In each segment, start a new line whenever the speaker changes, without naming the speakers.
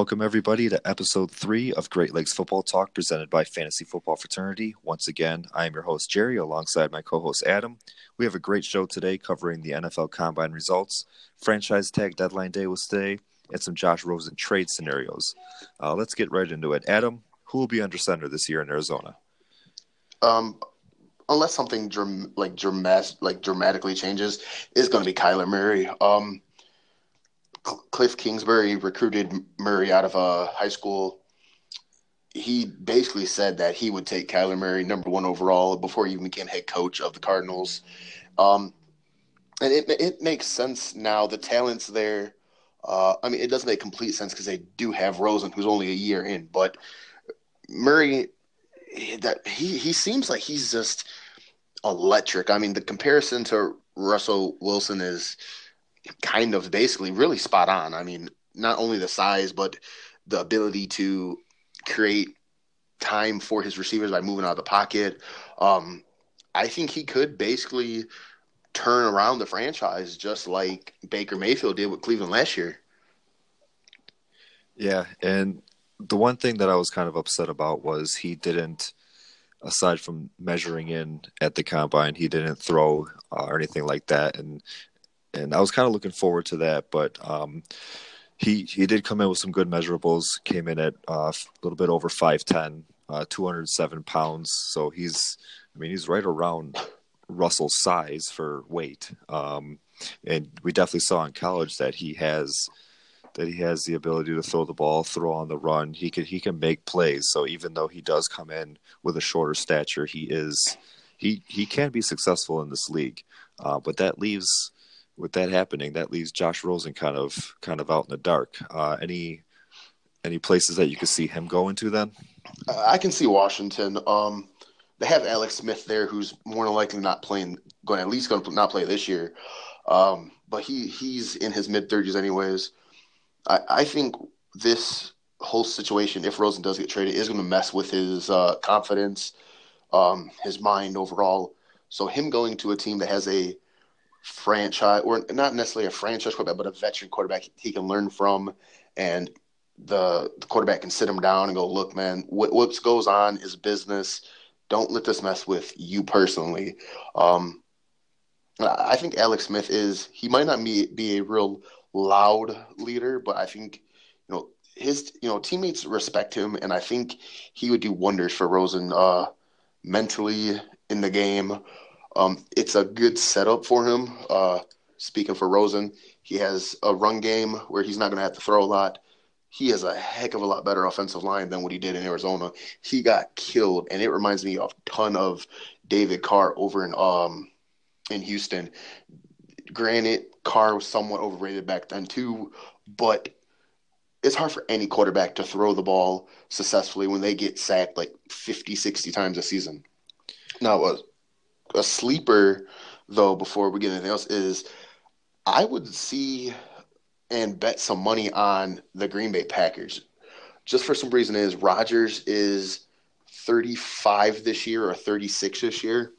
Welcome, everybody, to episode 3 of Great Lakes Football Talk presented by Fantasy Football Fraternity. Once again, I am your host, Jerry, alongside my co host, Adam. We have a great show today covering the NFL Combine results, franchise tag deadline day was today, and some Josh Rosen trade scenarios. Let's get right into it. Adam, who will be under center this year in Arizona?
Unless something dramatically changes, is going to be Kyler Murray. Cliff Kingsbury recruited Murray out of high school. He basically said that he would take Kyler Murray number 1 overall before he even became head coach of the Cardinals. And it makes sense now. The talent's there. It doesn't make complete sense because they do have Rosen, who's only a year in. But Murray, he seems like he's just electric. I mean, the comparison to Russell Wilson is kind of basically really spot on. I mean, not only the size, but the ability to create time for his receivers by moving out of the pocket. I think he could basically turn around the franchise just like Baker Mayfield did with Cleveland last year.
Yeah, and the one thing that I was kind of upset about was he didn't, aside from measuring in at the combine, he didn't throw or anything like that. And I was kind of looking forward to that, but he did come in with some good measurables. Came in at a little bit over 5'10", 207 pounds. So he's right around Russell's size for weight. And we definitely saw in college that he has the ability to throw the ball, throw on the run. He can make plays. So even though he does come in with a shorter stature, he can be successful in this league. But with that happening, that leaves Josh Rosen kind of out in the dark. Any places that you could see him going to then?
I can see Washington. They have Alex Smith there, who's more than likely not playing, going to not play this year. But he's in his mid-30s anyways. I think this whole situation, if Rosen does get traded, is going to mess with his confidence, his mind overall. So him going to a team that has a franchise, or not necessarily a franchise quarterback, but a veteran quarterback he can learn from, and the quarterback can sit him down and go, look, man, what goes on is business. Don't let this mess with you personally. I think Alex Smith he might not be a real loud leader, but I think, his teammates respect him, and I think he would do wonders for Rosen mentally in the game. It's a good setup for him. Speaking for Rosen, he has a run game where he's not going to have to throw a lot. He has a heck of a lot better offensive line than what he did in Arizona. He got killed, and it reminds me of a ton of David Carr over in Houston. Granted, Carr was somewhat overrated back then too, but it's hard for any quarterback to throw the ball successfully when they get sacked like 50, 60 times a season. Now, a sleeper, though, before we get anything else, is I would see and bet some money on the Green Bay Packers. Just for some reason is Rodgers is 35 this year or 36 this year.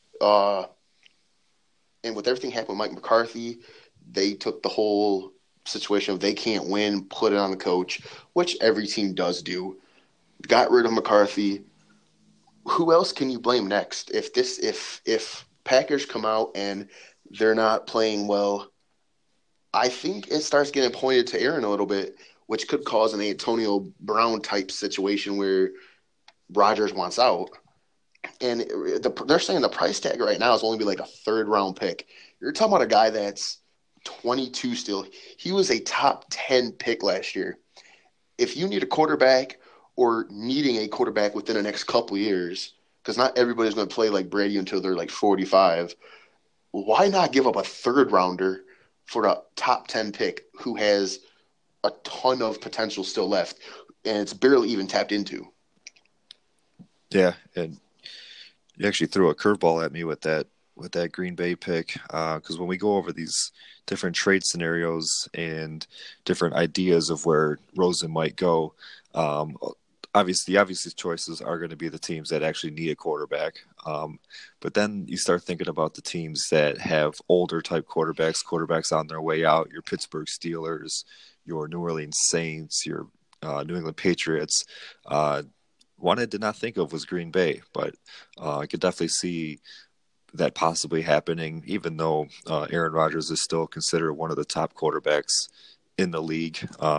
And with everything happening with Mike McCarthy, they took the whole situation of they can't win, put it on the coach, which every team does do. Got rid of McCarthy. Who else can you blame next? If Packers come out and they're not playing well, I think it starts getting pointed to Aaron a little bit, which could cause an Antonio Brown type situation where Rodgers wants out. And they're saying the price tag right now is only be like a 3rd-round pick. You're talking about a guy that's 22 still. He was a top 10 pick last year. If you need a quarterback or needing a quarterback within the next couple of years, because not everybody's going to play like Brady until they're like 45, why not give up a 3rd-rounder for a top 10 pick who has a ton of potential still left and it's barely even tapped into?
Yeah, and you actually threw a curveball at me with that Green Bay pick, because when we go over these different trade scenarios and different ideas of where Rosen might go, obviously choices are going to be the teams that actually need a quarterback. But then you start thinking about the teams that have older type quarterbacks on their way out, your Pittsburgh Steelers, your New Orleans Saints, your New England Patriots. One I did not think of was Green Bay, but I could definitely see that possibly happening, even though Aaron Rodgers is still considered one of the top quarterbacks in the league.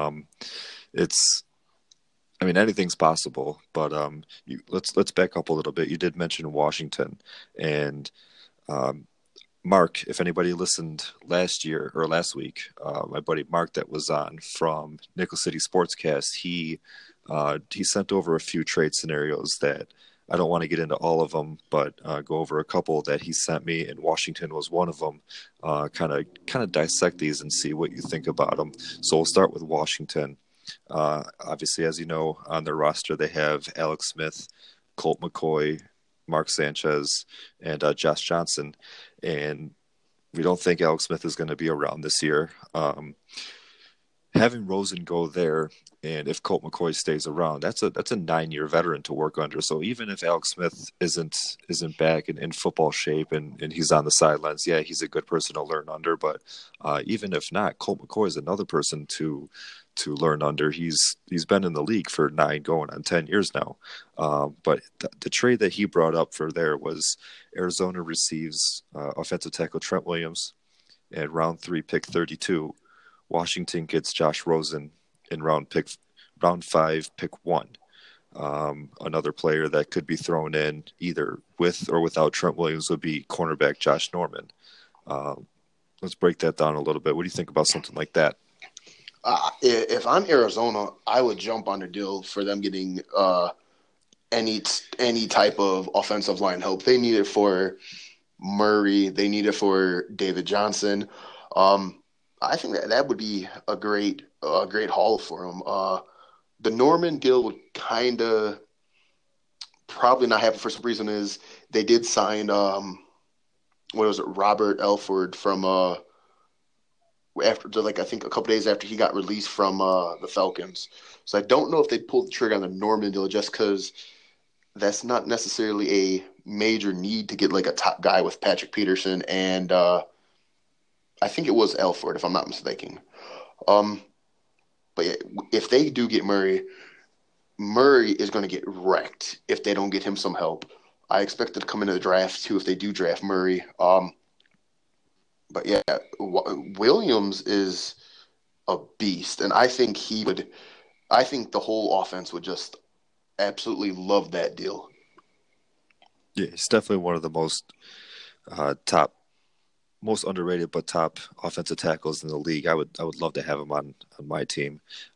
It's, I mean, anything's possible, but let's back up a little bit. You did mention Washington, and um, Mark. If anybody listened last year or last week, my buddy Mark that was on from Nickel City Sportscast, he sent over a few trade scenarios that I don't want to get into all of them, but go over a couple that he sent me, and Washington was one of them. Kind of dissect these and see what you think about them. So we'll start with Washington. Obviously, as you know, on their roster they have Alex Smith, Colt McCoy, Mark Sanchez, and Josh Johnson, and we don't think Alex Smith is going to be around this year. Having Rosen go there, and if Colt McCoy stays around, that's a 9-year veteran to work under. So even if Alex Smith isn't back in football shape and he's on the sidelines, yeah, he's a good person to learn under. But even if not, Colt McCoy is another person to learn under. He's been in the league for 9 going on 10 years now. But the trade that he brought up for there was Arizona receives offensive tackle Trent Williams and round 3 pick 32. Washington gets Josh Rosen in round 5 pick 1. Another player that could be thrown in either with or without Trent Williams would be cornerback Josh Norman. Let's break that down a little bit. What do you think about something like that?
If I'm Arizona, I would jump on a deal for them getting any type of offensive line help. They need it for Murray. They need it for David Johnson. I think that would be a great haul for him. The Norman deal would kind of probably not happen for some reason. Is they did sign Robert Elford from after, like, I think a couple days after he got released from the Falcons. So I don't know if they pulled the trigger on the Norman deal just because that's not necessarily a major need to get like a top guy with Patrick Peterson and I think it was Elford, if I'm not mistaken. But yeah, if they do get Murray, Murray is going to get wrecked if they don't get him some help. I expect it to come into the draft too if they do draft Murray. But yeah, Williams is a beast, and I think he would. I think the whole offense would just absolutely love that deal.
Yeah, he's definitely one of the most most underrated but top offensive tackles in the league. I would love to have him on my team.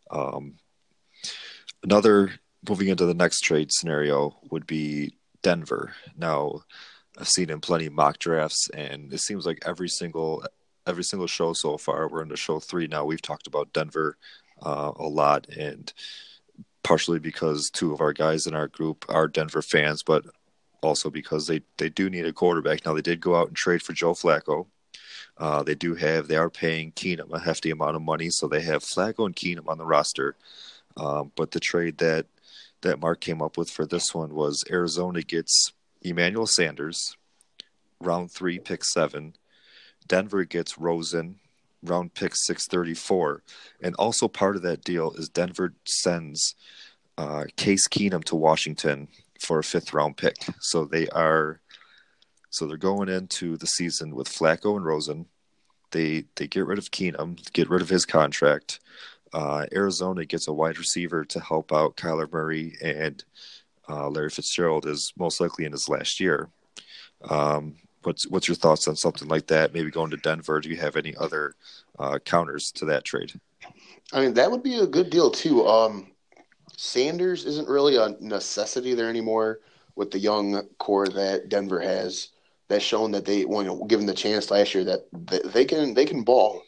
Another moving into the next trade scenario would be Denver. Now, I've seen in plenty of mock drafts, and it seems like every single show so far, we're into show 3 now. We've talked about Denver a lot, and partially because 2 of our guys in our group are Denver fans, but also because they do need a quarterback. Now, they did go out and trade for Joe Flacco. They are paying Keenum a hefty amount of money, so they have Flacco and Keenum on the roster. But the trade that Mark came up with for this one was Arizona gets Emmanuel Sanders, round 3, pick 7. Denver gets Rosen, round pick 634. And also part of that deal is Denver sends Case Keenum to Washington for a 5th round pick. So they're going into the season with Flacco and Rosen. They get rid of Keenum, get rid of his contract. Arizona gets a wide receiver to help out Kyler Murray, and Larry Fitzgerald is most likely in his last year. What's your thoughts on something like that? Maybe going to Denver. Do you have any other counters to that trade?
I mean, that would be a good deal too. Sanders isn't really a necessity there anymore with the young core that Denver has. That's shown that they, given the chance last year, that they can ball.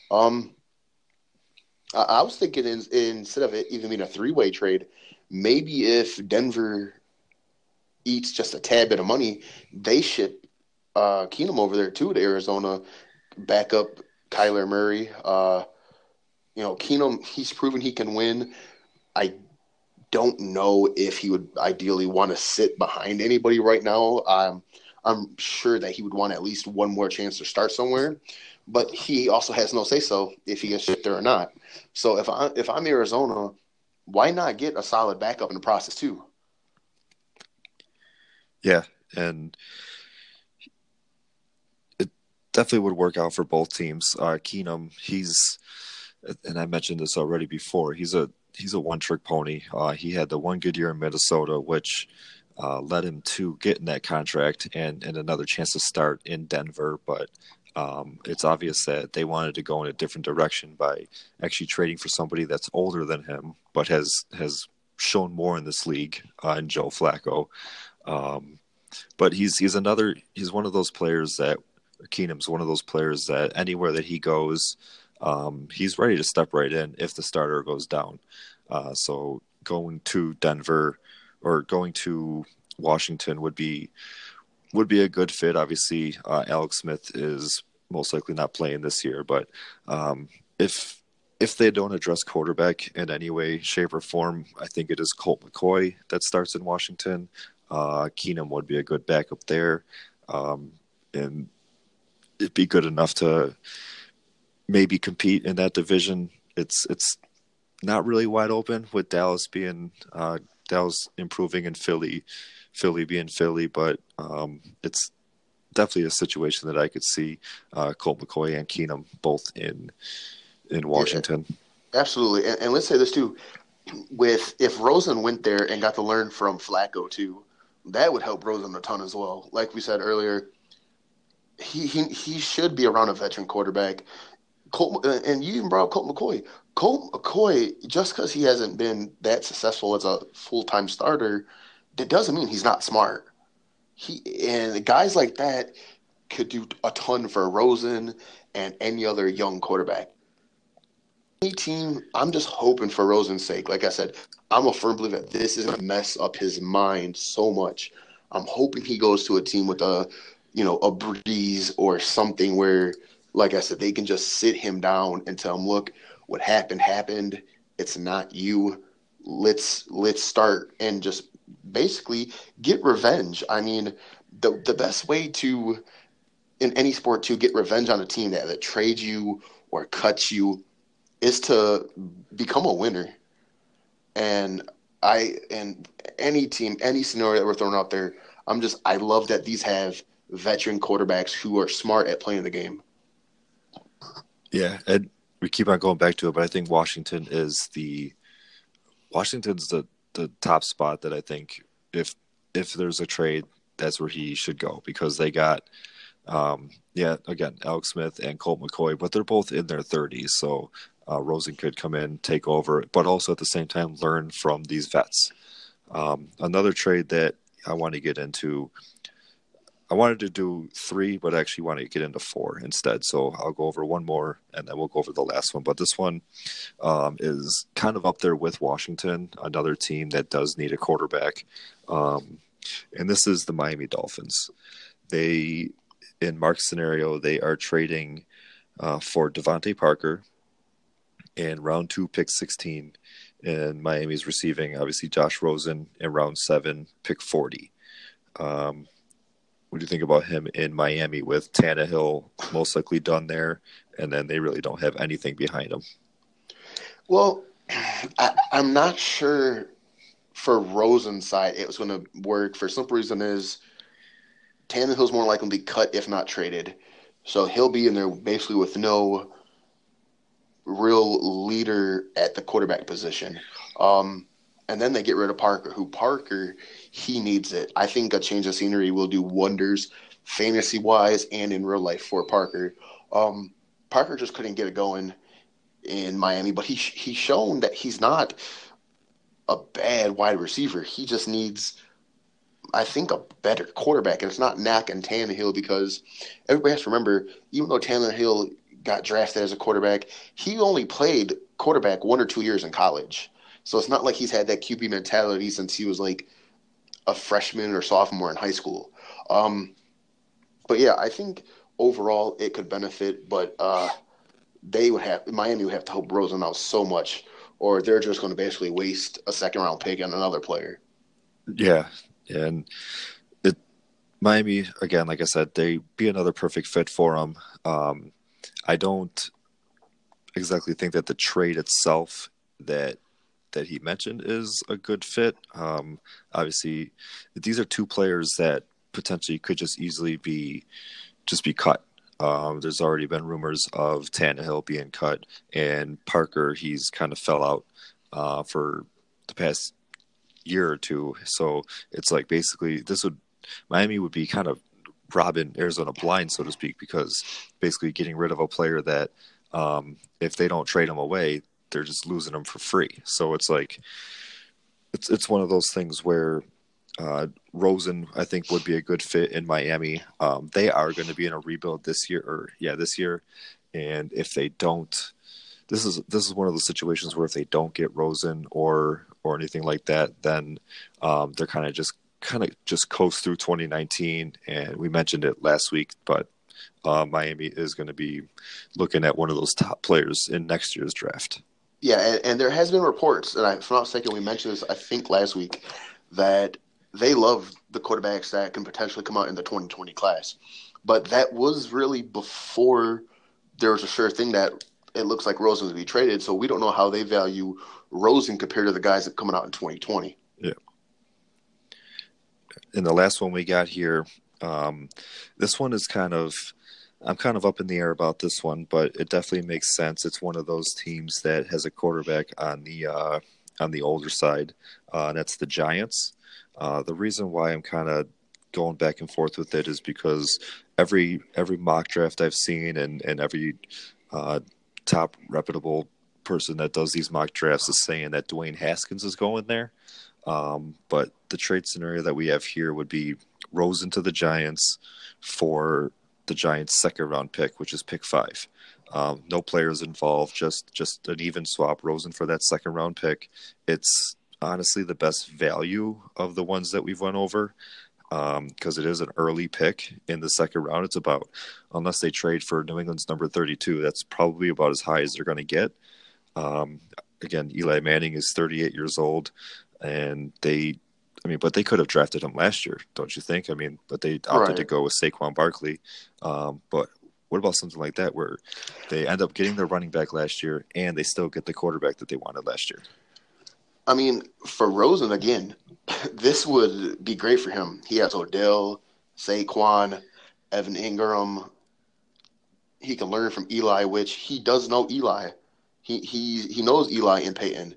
I was thinking instead of it even being a 3-way trade, maybe if Denver eats just a tad bit of money, they ship Keenum over there too to Arizona, back up Kyler Murray. Keenum, he's proven he can win. I don't know if he would ideally want to sit behind anybody right now. I'm sure that he would want at least one more chance to start somewhere, but he also has no say so if he gets shipped there or not. So if I'm Arizona, why not get a solid backup in the process too?
Yeah, and it definitely would work out for both teams. Keenum, and I mentioned this already before. He's a one trick pony. He had the one good year in Minnesota, which led him to getting that contract and another chance to start in Denver. But it's obvious that they wanted to go in a different direction by actually trading for somebody that's older than him, but has shown more in this league in Joe Flacco. Um, but he's one of those players that Keenum's one of those players that anywhere that he goes, he's ready to step right in if the starter goes down. So going to Denver or going to Washington would be a good fit. Obviously, Alex Smith is most likely not playing this year, but if they don't address quarterback in any way, shape, or form, I think it is Colt McCoy that starts in Washington. Keenum would be a good backup there, and it'd be good enough to maybe compete in that division. It's not really wide open with Dallas improving and Philly being Philly, but it's definitely a situation that I could see Colt McCoy and Keenum both in
Yeah,
Washington.
absolutely. And let's say this too: with if Rosen went there and got to learn from Flacco too, that would help Rosen a ton as well. Like we said earlier, he should be around a veteran quarterback. Colt, and you even brought up Colt McCoy. Colt McCoy, just because he hasn't been that successful as a full time starter, that doesn't mean he's not smart. He and guys like that could do a ton for Rosen and any other young quarterback. Any team, I'm just hoping for Rosen's sake. Like I said, I'm a firm believer that this is going to mess up his mind so much. I'm hoping he goes to a team with a Breeze or something where, like I said, they can just sit him down and tell him, look, what happened. It's not you. Let's start and just basically get revenge. I mean, the best way to in any sport to get revenge on a team that trades you or cuts you is to become a winner. And and any team, any scenario that we're throwing out there, I love that these have veteran quarterbacks who are smart at playing the game.
Yeah, and we keep on going back to it, but I think Washington's the top spot that I think if there's a trade, that's where he should go because they got yeah, again, Alex Smith and Colt McCoy, but they're both in their 30s, so Rosen could come in, take over, but also at the same time learn from these vets. Another trade that I want to get into, I wanted to do three, but I actually want to get into four instead. So I'll go over one more, and then we'll go over the last one. But this one is kind of up there with Washington, another team that does need a quarterback, um, and this is the Miami Dolphins. They, in Mark's scenario, they are trading for Devontae Parker in round two, pick 16. And Miami's receiving, obviously, Josh Rosen in round seven, pick 40. Um, what do you think about him in Miami with Tannehill most likely done there? And then they really don't have anything behind him.
Well, I'm not sure for Rosen's side it was going to work. For simple reason is Tannehill's more likely to be cut if not traded, so he'll be in there basically with no real leader at the quarterback position. And then they get rid of Parker, who Parker, he needs it. I think a change of scenery will do wonders fantasy wise and in real life for Parker. Um, Parker just couldn't get it going in Miami, but he's shown that he's not a bad wide receiver. He just needs, I think, a better quarterback. And it's not Knack and Tannehill because everybody has to remember, even though Tannehill got drafted as a quarterback, he only played quarterback 1 or 2 years in college. So it's not like he's had that QB mentality since he was like a freshman or sophomore in high school. Um, but yeah, I think overall it could benefit, but they would have Miami would have to help Rosen out so much, or they're just going to basically waste a second round pick on another player.
Yeah. And it, Miami, again, like I said, they be another perfect fit for him. I don't exactly think that the trade itself that that he mentioned is a good fit. Obviously, these are two players that potentially could just easily be cut. There's already been rumors of Tannehill being cut, and Parker, he's kind of fell out for the past year or two. So it's like basically Miami would be kind of robbing Arizona blind, so to speak, because basically getting rid of a player that if they don't trade him away, they're just losing him for free. So it's like it's one of those things where Rosen, I think, would be a good fit in Miami. They are going to be in a rebuild this year. And if they don't, this is one of those situations where if they don't get Rosen or anything like that, then they're kind of just coast through 2019. And we mentioned it last week, but Miami is going to be looking at one of those top players in next year's draft.
Yeah, and there has been reports, and if I'm not mistaken, we mentioned this, I think, last week, that they love the quarterbacks that can potentially come out in the 2020 class. But that was really before there was a sure thing that it looks like Rosen will be traded, so we don't know how they value Rosen compared to the guys that are coming out in 2020.
Yeah. And the last one we got here, this one is I'm kind of up in the air about this one, but it definitely makes sense. It's one of those teams that has a quarterback on the older side, and that's the Giants. The reason why I'm kind of going back and forth with it is because every mock draft I've seen and every top reputable person that does these mock drafts is saying that Dwayne Haskins is going there. But the trade scenario that we have here would be Rosen to the Giants for the Giants' second round pick, which is pick 5. No players involved, just an even swap. Rosen for that second round pick. It's honestly the best value of the ones that we've went over because it is an early pick in the second round. It's about, unless they trade for New England's number 32, that's probably about as high as they're going to get. Again, Eli Manning is 38 years old, and but they could have drafted him last year, don't you think? But they opted to go with Saquon Barkley. But what about something like that where they end up getting their running back last year and they still get the quarterback that they wanted last year?
For Rosen, again, this would be great for him. He has Odell, Saquon, Evan Ingram. He can learn from Eli, which he does know Eli. He knows Eli and Peyton.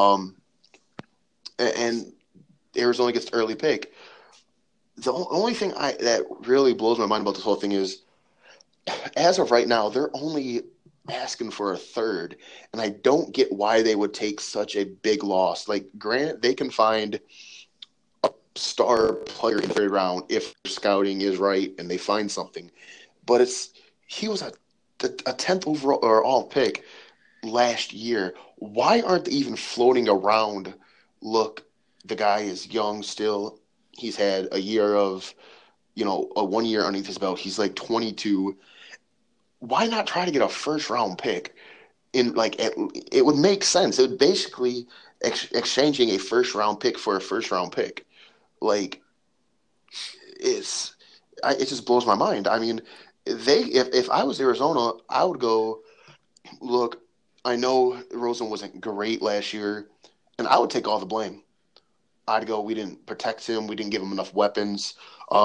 And Arizona gets the early pick. The only thing that really blows my mind about this whole thing is, as of right now, they're only asking for a third, and I don't get why they would take such a big loss. Like, granted, they can find a star player in the third round if scouting is right and they find something, but he was a 10th overall pick last year. Why aren't they even floating around? Look, the guy is young still. He's had a year of, a 1 year underneath his belt. He's like 22. Why not try to get a first round pick? It would make sense. It would basically exchanging a first round pick for a first round pick. Like, it just blows my mind. If I was Arizona, I would go, look, I know Rosen wasn't great last year, and I would take all the blame. I'd go, we didn't protect him. We didn't give him enough weapons.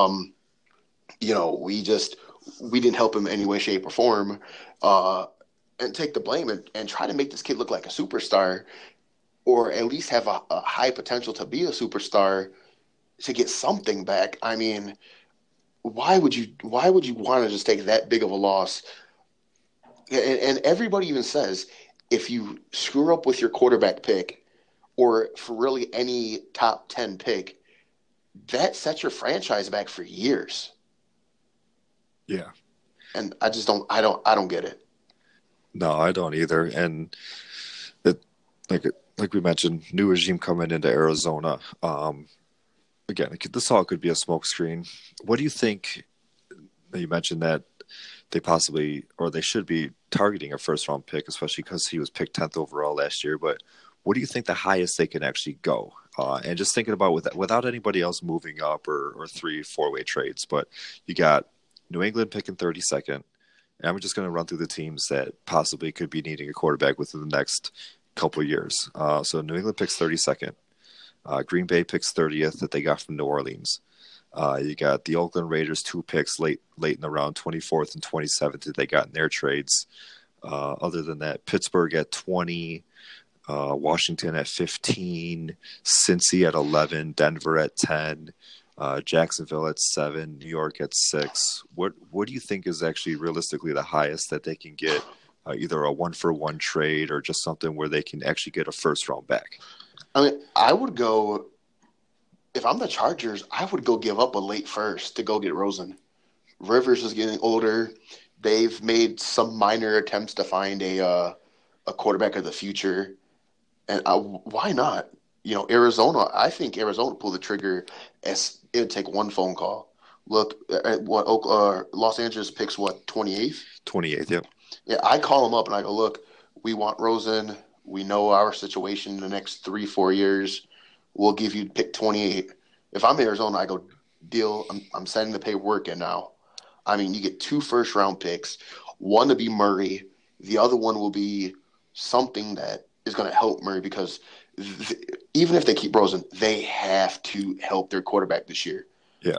We didn't help him in any way, shape, or form. And take the blame and try to make this kid look like a superstar, or at least have a high potential to be a superstar to get something back. Why would you want to just take that big of a loss? And everybody even says, if you screw up with your quarterback pick, or for really any top 10 pick, that sets your franchise back for years.
Yeah.
And I don't get it.
No, I don't either. And it, like we mentioned, new regime coming into Arizona. Again, this all could be a smokescreen. What do you think? You mentioned that they possibly, or they should be targeting a first round pick, especially because he was picked 10th overall last year. But what do you think the highest they can actually go? And just thinking about without anybody else moving up or 3-4-way trades, but you got New England picking 32nd. And I'm just going to run through the teams that possibly could be needing a quarterback within the next couple of years. So New England picks 32nd. Green Bay picks 30th that they got from New Orleans. You got the Oakland Raiders 2 picks late in the round, 24th and 27th that they got in their trades. Other than that, Pittsburgh at 20, Washington at 15, Cincy at 11, Denver at 10, Jacksonville at 7, New York at 6. What do you think is actually realistically the highest that they can get? Either a 1-for-1 trade or just something where they can actually get a first round back.
I mean, I would go if I'm the Chargers. I would go give up a late first to go get Rosen. Rivers is getting older. They've made some minor attempts to find a quarterback of the future, and why not? Arizona. I think Arizona pull the trigger as it would take one phone call. Look at what Los Angeles picks. What 28th?
28th, yep.
Yeah, I call them up and I go, look, we want Rosen. We know our situation in the next 3-4 years. We'll give you pick 28. If I'm Arizona, I go, deal. I'm sending the paperwork in now. I mean, you get 2 first-round picks. One to be Murray. The other one will be something that is going to help Murray because even if they keep Rosen, they have to help their quarterback this year.
Yeah.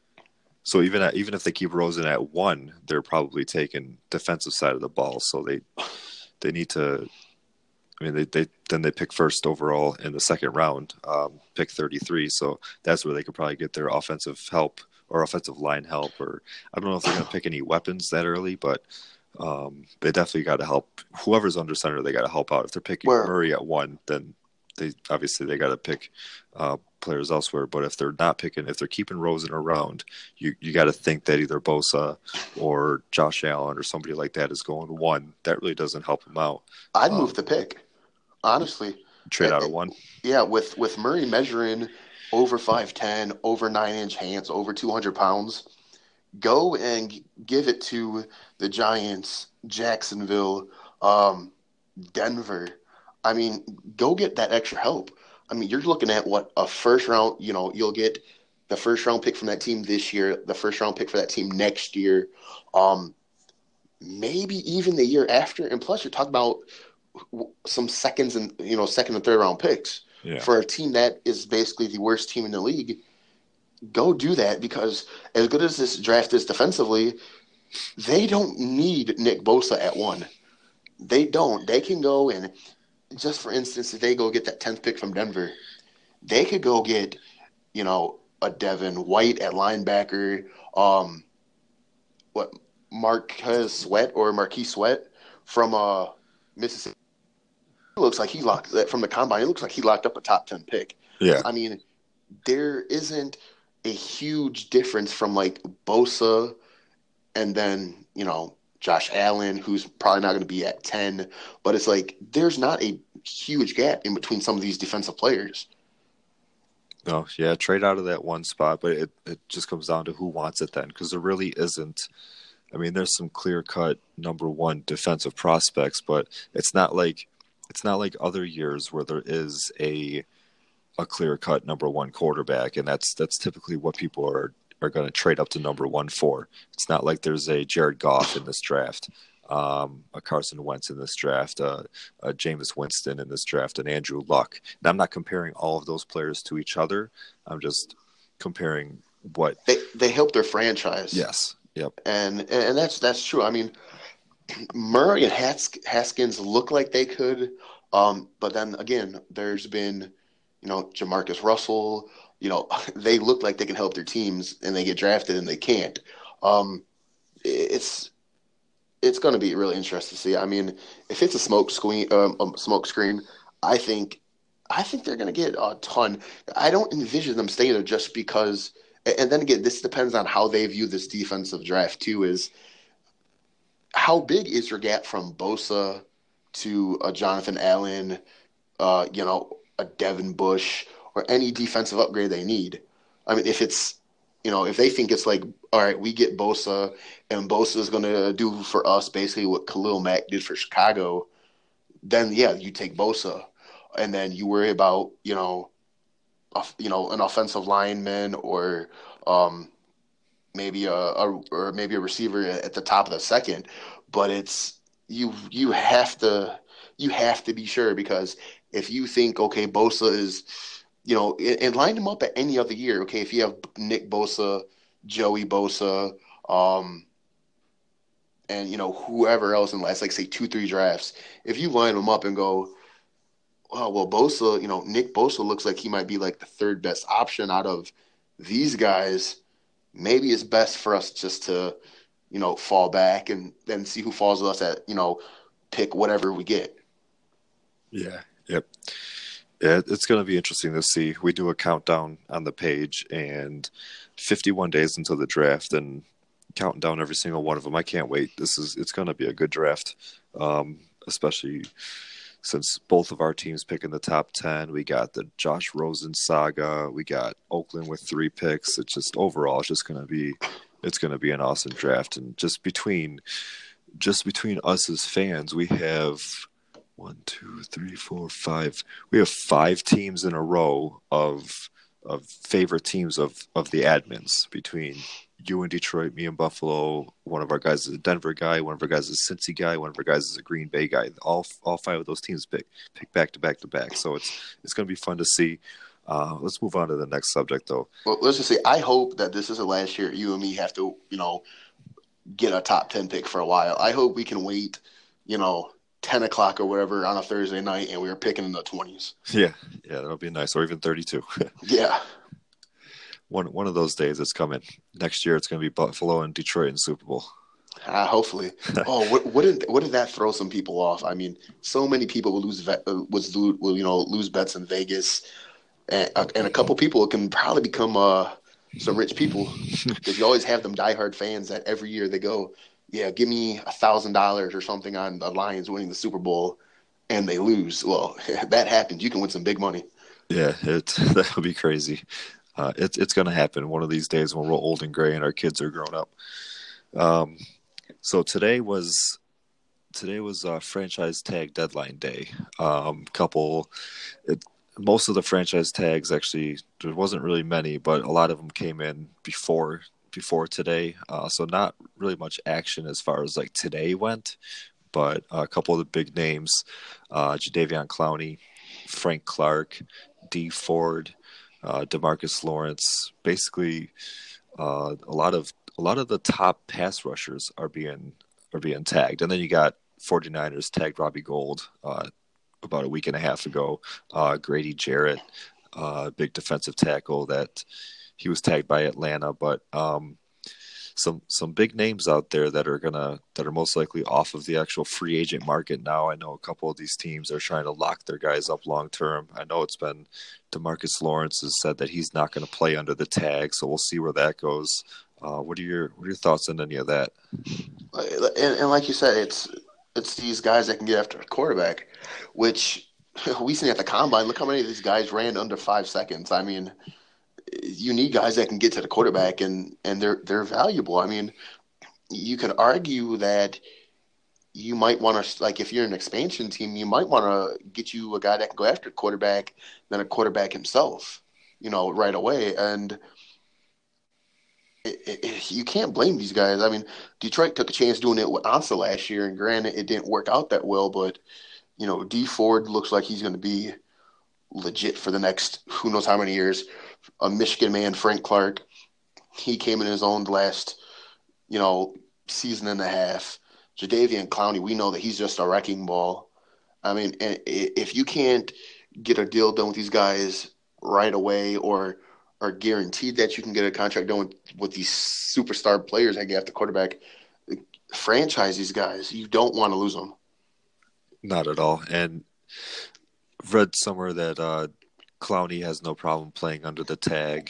So even if they keep Rosen at 1, they're probably taking defensive side of the ball. So they need to. I mean, they pick first overall in the second round, pick 33. So that's where they could probably get their offensive help or offensive line help. Or I don't know if they're going to pick any weapons that early, but they definitely got to help. Whoever's under center, they got to help out. If they're picking Murray at 1, then they got to pick players elsewhere. But if they're not picking, if they're keeping Rosen around, you got to think that either Bosa or Josh Allen or somebody like that is going 1. That really doesn't help them out.
I'd move the pick. Honestly,
trade out of 1.
Yeah, with Murray measuring over 5'10", over 9-inch hands, over 200 pounds, go and give it to the Giants, Jacksonville, Denver. I mean, go get that extra help. I mean, you're looking at what a first round. You'll get the first round pick from that team this year, the first round pick for that team next year, maybe even the year after, and plus you're talking about some seconds and second and third round picks for a team that is basically the worst team in the league. Go do that because as good as this draft is defensively, they don't need Nick Bosa at 1. They don't. They can go and just for instance, if they go get that 10th pick from Denver, they could go get a Devin White at linebacker, Marquise Sweat from Mississippi. Looks like he locked that from the combine. It looks like he locked up a top 10 pick.
Yeah.
I mean, there isn't a huge difference from like Bosa and then, Josh Allen, who's probably not going to be at 10, but it's like there's not a huge gap in between some of these defensive players.
No, yeah, trade out of that 1 spot, but it just comes down to who wants it then because there really isn't. I mean, there's some clear-cut number 1 defensive prospects, but it's not like other years where there is a clear-cut number 1 quarterback, and that's typically what people are going to trade up to number 1 for. It's not like there's a Jared Goff in this draft, a Carson Wentz in this draft, a Jameis Winston in this draft, and Andrew Luck. And I'm not comparing all of those players to each other. I'm just comparing what
they help their franchise.
Yes. Yep.
And that's true. I mean, Murray and Haskins look like they could, but then again, there's been, Jamarcus Russell. They look like they can help their teams, and they get drafted and they can't. It's going to be really interesting to see. I mean, if it's a smoke screen, I think they're going to get a ton. I don't envision them staying there just because. And then again, this depends on how they view this defensive draft too. Is how big is your gap from Bosa to a Jonathan Allen, a Devin Bush, or any defensive upgrade they need? I mean, if it's, if they think it's like, all right, we get Bosa, and Bosa is going to do for us basically what Khalil Mack did for Chicago, then yeah, you take Bosa, and then you worry about, an offensive lineman or maybe a receiver at the top of the second. But it's you have to be sure, because if you think, okay, Bosa is, and line him up at any other year. Okay, if you have Nick Bosa, Joey Bosa, um, and whoever else in the last, like, say, 2 3 drafts, if you line them up and go, oh well, Bosa, Nick Bosa looks like he might be like the third best option out of these guys. Maybe it's best for us just to fall back and then see who falls with us at pick whatever we get.
Yeah. Yep. Yeah, it's going to be interesting to see. We do a countdown on the page, and 51 days until the draft, and counting down every single one of them. I can't wait. It's going to be a good draft, especially since both of our teams pick in the top 10. We got the Josh Rosen saga. We got Oakland with 3 picks. It's just overall, it's going to be an awesome draft. And just between us as fans, we have 1, 2, 3, 4, 5. We have 5 teams in a row of favorite teams of the admins, between you and Detroit, me and Buffalo. One of our guys is a Denver guy. One of our guys is a Cincy guy. One of our guys is a Green Bay guy. All 5 of those teams pick back to back to back. So it's going to be fun to see. Let's move on to the next subject, though.
Well, let's just say I hope that this is the last year you and me have to get a top 10 pick for a while. I hope we can wait 10 o'clock or whatever on a Thursday night, and we were picking in the 20s.
Yeah, that'll be nice, or even 32.
Yeah.
One of those days it's coming. Next year it's going to be Buffalo and Detroit in the Super Bowl.
Hopefully. Oh, wouldn't that throw some people off? I mean, so many people will lose bets in Vegas, and a couple people can probably become some rich people, because you always have them diehard fans that every year they go, yeah, give me $1,000 or something on the Lions winning the Super Bowl, and they lose. Well, if that happens, you can win some big money.
Yeah, that'll be crazy. It's going to happen one of these days when we're old and gray and our kids are grown up. So today was franchise tag deadline day. Most of the franchise tags, actually, there wasn't really many, but a lot of them came in before today. So not really much action as far as like today went, but a couple of the big names, Jadeveon Clowney, Frank Clark, Dee Ford, DeMarcus Lawrence. Basically, a lot of the top pass rushers are being tagged. And then you got 49ers tagged Robbie Gould about a week and a half ago. Grady Jarrett, big defensive tackle, that he was tagged by Atlanta. But some big names out there that are most likely off of the actual free agent market now. I know a couple of these teams are trying to lock their guys up long term. I know it's been DeMarcus Lawrence has said that he's not going to play under the tag, so we'll see where that goes. What are your thoughts on any of that?
And like you said, it's these guys that can get after a quarterback, which we seen at the combine. Look how many of these guys ran under 5 seconds. I mean, you need guys that can get to the quarterback, and they're valuable. I mean, you could argue that you might want to, like, if you're an expansion team, you might want to get you a guy that can go after the quarterback than a quarterback himself, right away. And you can't blame these guys. I mean, Detroit took a chance doing it with Ansa last year, and granted, it didn't work out that well. But Dee Ford looks like he's going to be legit for the next who knows how many years. A Michigan man, Frank Clark, he came in his own the last season and a half. Jadeveon Clowney, we know that he's just a wrecking ball. I mean, and if you can't get a deal done with these guys right away, or are guaranteed that you can get a contract done with these superstar players that get after quarterback, franchise these guys. You don't want to lose them.
Not at all. And I've read somewhere that Clowney has no problem playing under the tag.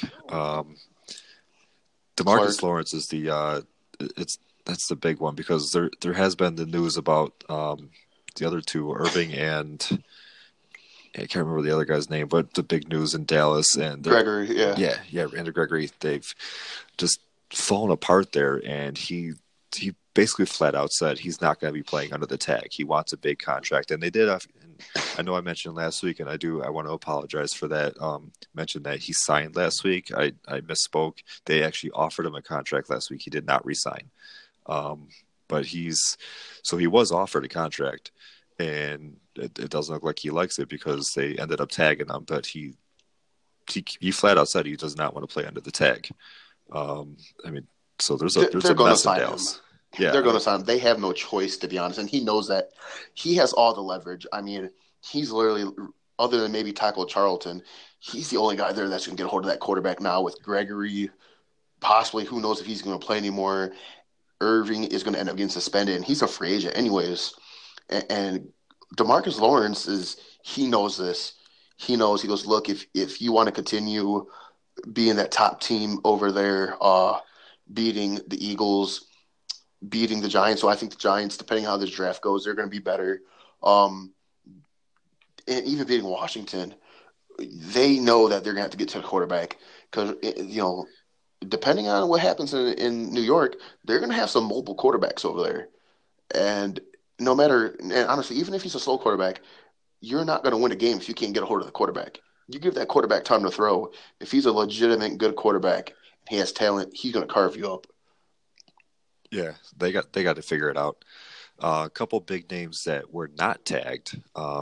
DeMarcus Lawrence is that's the big one, because there has been the news about the other two, Irving and I can't remember the other guy's name, but the big news in Dallas and
Gregory, yeah,
Randy Gregory. They've just fallen apart there, and he basically flat out said he's not going to be playing under the tag. He wants a big contract, and they did. I know I mentioned last week, and I want to apologize for that. Mentioned that he signed last week. I misspoke. They actually offered him a contract last week. He did not resign. but he was offered a contract, and it doesn't look like he likes it because they ended up tagging him. But he flat out said he does not want to play under the tag. I mean, so there's
They're
a
going to
mess in
sign him.
Dallas. Yeah,
They're
I
going to
mean,
sign him. They have no choice, to be honest, and he knows that. He has all the leverage. I mean, he's literally, other than maybe Tackle Charlton, he's the only guy there that's going to get a hold of that quarterback now with Gregory. Possibly, who knows if he's going to play anymore. Irving is going to end up getting suspended, and he's a free agent anyways. And Demarcus Lawrence he knows this. He knows. He goes, look, if you want to continue being that top team over there, beating the Eagles, beating the Giants. So I think the Giants, depending on how this draft goes, they're going to be better. Um, and even beating Washington, they know that they're going to have to get to the quarterback because depending on what happens in New York, they're going to have some mobile quarterbacks over there. And no matter, and honestly, even if he's a slow quarterback, you're not going to win a game if you can't get a hold of the quarterback. You give that quarterback time to throw. If he's a legitimate good quarterback, he has talent, he's going to carve you up.
yeah, they got to figure it out. A couple big names that were not tagged.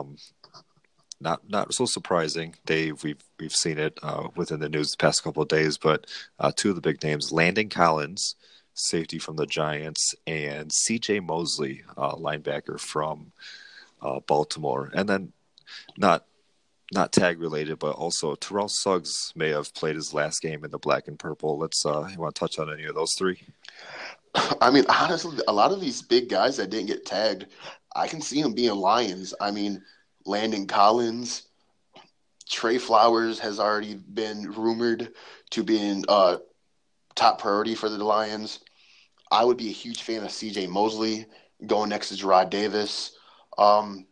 Not so surprising, Dave. We've seen it within the news the past couple of days, but two of the big names: Landon Collins, safety from the Giants, and C.J. Mosley, linebacker from Baltimore. And then not tag related, but also Terrell Suggs may have played his last game in the black and purple. You want to touch on any of those three?
I mean, honestly, a lot of these big guys that didn't get tagged, I can see them being Lions. I mean, Landon Collins, Trey Flowers has already been rumored to being top priority for the Lions. I would be a huge fan of C.J. Mosley going next to Gerard Davis. Um,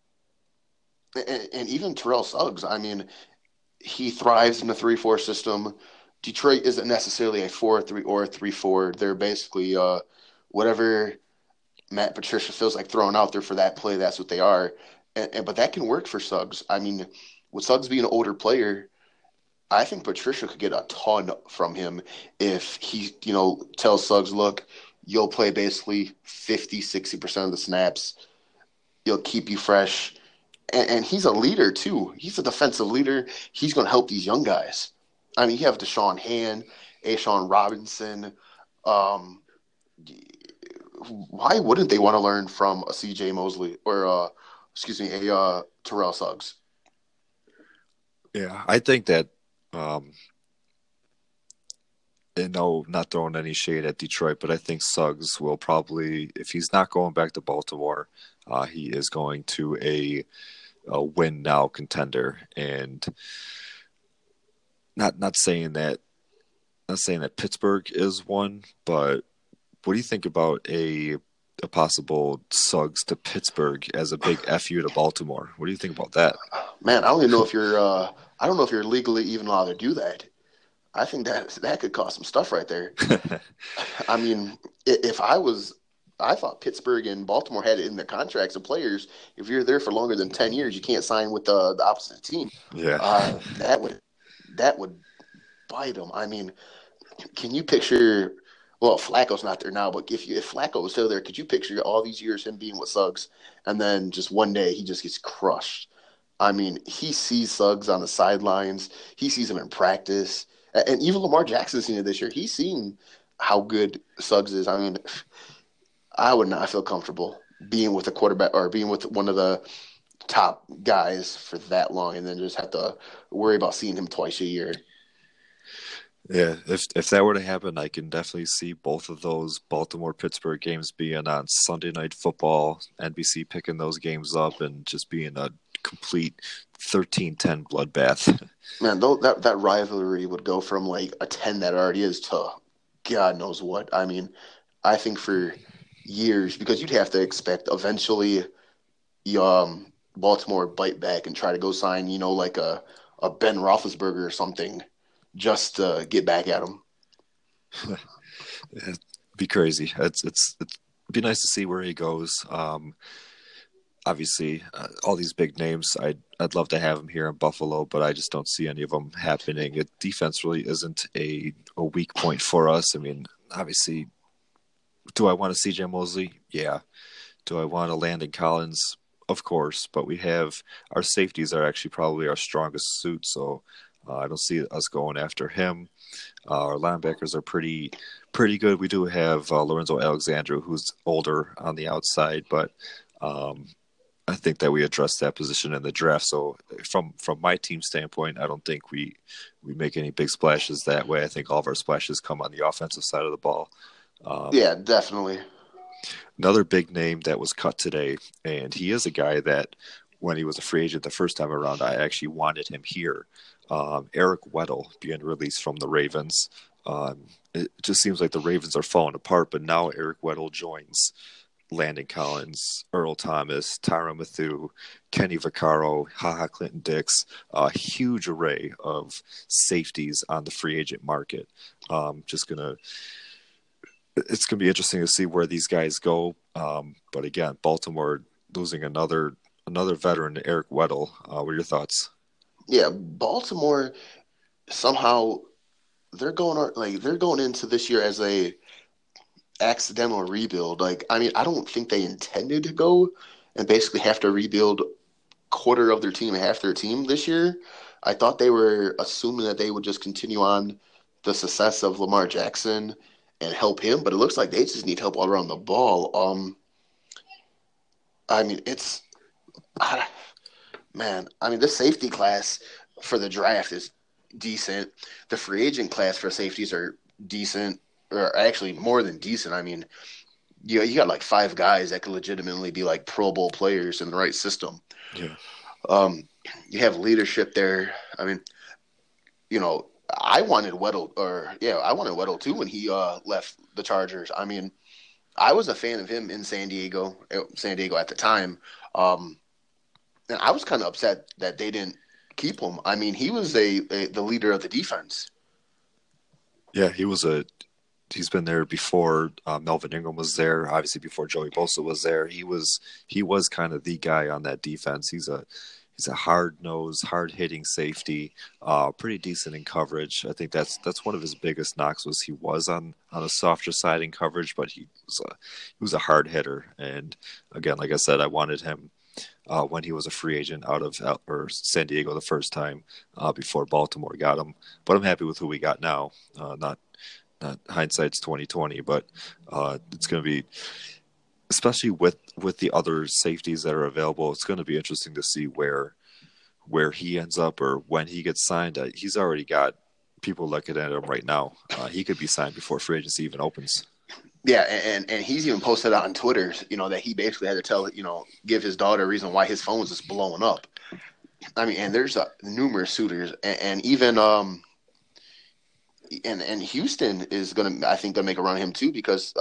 and even Terrell Suggs. I mean, he thrives in the 3-4 system. Detroit isn't necessarily a 4-3 or a 3-4. They're basically whatever Matt Patricia feels like throwing out there for that play, that's what they are. But that can work for Suggs. I mean, with Suggs being an older player, I think Patricia could get a ton from him if he, tells Suggs, look, you'll play basically 50, 60% of the snaps. He'll keep you fresh. And he's a leader, too. He's a defensive leader. He's going to help these young guys. I mean, you have Deshaun Hand, Ashawn Robinson. Um, why wouldn't they want to learn from a C.J. Mosley or, a Terrell Suggs?
Yeah, I think that not throwing any shade at Detroit, but I think Suggs will probably, if he's not going back to Baltimore, he is going to a win now contender, and not saying that Pittsburgh is one, but what do you think about a possible Suggs to Pittsburgh as a big FU to Baltimore? What do you think about that?
Man, I don't even know if you're. I don't know if you're legally even allowed to do that. I think that could cause some stuff right there. I mean, if I thought Pittsburgh and Baltimore had it in their contracts of players. If you're there for longer than 10 years, you can't sign with the opposite team.
Yeah.
That would bite them. I mean, can you picture? Well, Flacco's not there now, but if Flacco was still there, could you picture all these years him being with Suggs, and then just one day he just gets crushed? I mean, he sees Suggs on the sidelines. He sees him in practice. And even Lamar Jackson's seen it this year. He's seen how good Suggs is. I mean, I would not feel comfortable being with a quarterback or being with one of the top guys for that long and then just have to worry about seeing him twice a year.
Yeah, if that were to happen, I can definitely see both of those Baltimore Pittsburgh games being on Sunday Night Football, NBC picking those games up and just being a complete 13-10 bloodbath.
Man, though that rivalry would go from like a 10 that already is to God knows what. I mean, I think for years because you'd have to expect eventually Baltimore bite back and try to go sign, like a Ben Roethlisberger or something just to get back at him.
It'd be crazy. It'd be nice to see where he goes. Obviously, all these big names, I'd love to have him here in Buffalo, but I just don't see any of them happening. Defense really isn't a weak point for us. I mean, obviously, Do I want a CJ Mosley? Yeah. Do I want a Landon Collins? Of course, but we have our safeties are actually probably our strongest suit, so I don't see us going after him. Our linebackers are pretty good. We do have Lorenzo Alexander, who's older on the outside, but um, I think that we addressed that position in the draft. So from my team standpoint, I don't think we make any big splashes that way. I think all of our splashes come on the offensive side of the ball. Um,
Yeah, definitely.
Another big name that was cut today, and he is a guy that when he was a free agent the first time around, I actually wanted him here. Eric Weddle being released from the Ravens. It just seems like the Ravens are falling apart, but now Eric Weddle joins Landon Collins, Earl Thomas, Tyrann Mathieu, Kenny Vaccaro, HaHa Clinton Dix, a huge array of safeties on the free agent market. Just gonna It's going to be interesting to see where these guys go. But again, Baltimore losing another veteran, Eric Weddle. What are your thoughts?
Yeah, Baltimore somehow they're going into this year as a accidental rebuild. Like, I mean, I don't think they intended to go and basically have to rebuild quarter of their team, half their team this year. I thought they were assuming that they would just continue on the success of Lamar Jackson and help him, but it looks like they just need help all around the ball. I mean, I, man. I mean, the safety class for the draft is decent. The free agent class for safeties are decent, or actually more than decent. I mean, you got like five guys that could legitimately be like Pro Bowl players in the right system.
Yeah,
Um, you have leadership there. I mean, you know, I wanted Weddle too when he left the Chargers. I mean, I was a fan of him in San Diego at the time, um, and I was kind of upset that they didn't keep him. I mean, he was the leader of the defense.
yeah, he's been there before Melvin Ingram was there. Obviously, before Joey Bosa was there, he was kind of the guy on that defense. He's a hard nosed, hard hitting safety, pretty decent in coverage. I think that's one of his biggest knocks was he was on a softer side in coverage, but he was a hard hitter. And again, like I said, I wanted him when he was a free agent out of or San Diego the first time before Baltimore got him. But I'm happy with who we got now. Not hindsight's 2020, but it's going to be, especially with the other safeties that are available. It's going to be interesting to see where he ends up or when he gets signed. He's already got people looking at him right now. He could be signed before free agency even opens.
Yeah, and he's even posted on Twitter, that he basically had to give his daughter a reason why his phone was just blowing up. I mean, and there's numerous suitors, and even and Houston is gonna, I think, gonna make a run at him too because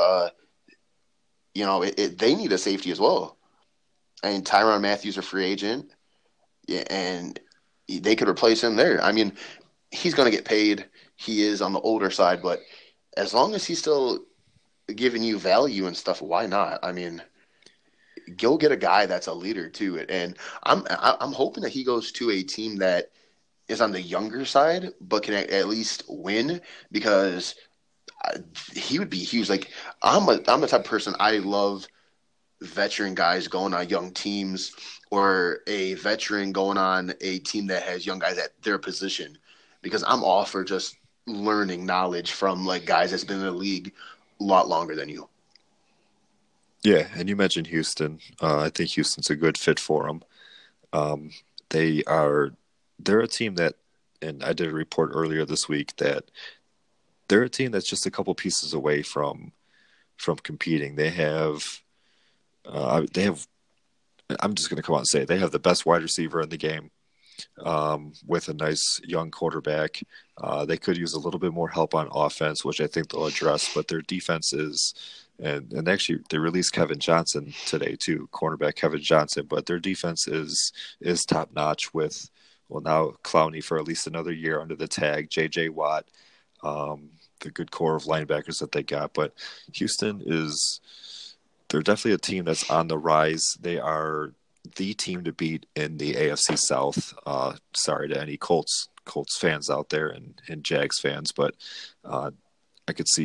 they need a safety as well. And Tyrann Mathieu's a free agent, yeah, and they could replace him there. I mean, he's gonna get paid. He is on the older side, but as long as he's still giving you value and stuff, why not? I mean, go get a guy that's a leader to it, and I'm hoping that he goes to a team that is on the younger side, but can at least win because he would be huge. Like I'm the type of person I love veteran guys going on young teams or a veteran going on a team that has young guys at their position because I'm all for just learning knowledge from like guys that's been in the league a lot longer than you.
Yeah, and you mentioned Houston. I think Houston's a good fit for him. Um, they are they're a team that, and I did a report earlier this week that they're a team that's just a couple pieces away from competing. They have. I'm just going to come out and say it. They have the best wide receiver in the game, with a nice young quarterback. They could use a little bit more help on offense, which I think they'll address. But their defense is, and actually they released Kevin Johnson today too, cornerback Kevin Johnson. But their defense is top notch with, well, now Clowney for at least another year under the tag, J.J. Watt, the good core of linebackers that they got. But Houston is, they're definitely a team that's on the rise. They are the team to beat in the AFC South. Sorry to any Colts fans out there and Jags fans, but I could see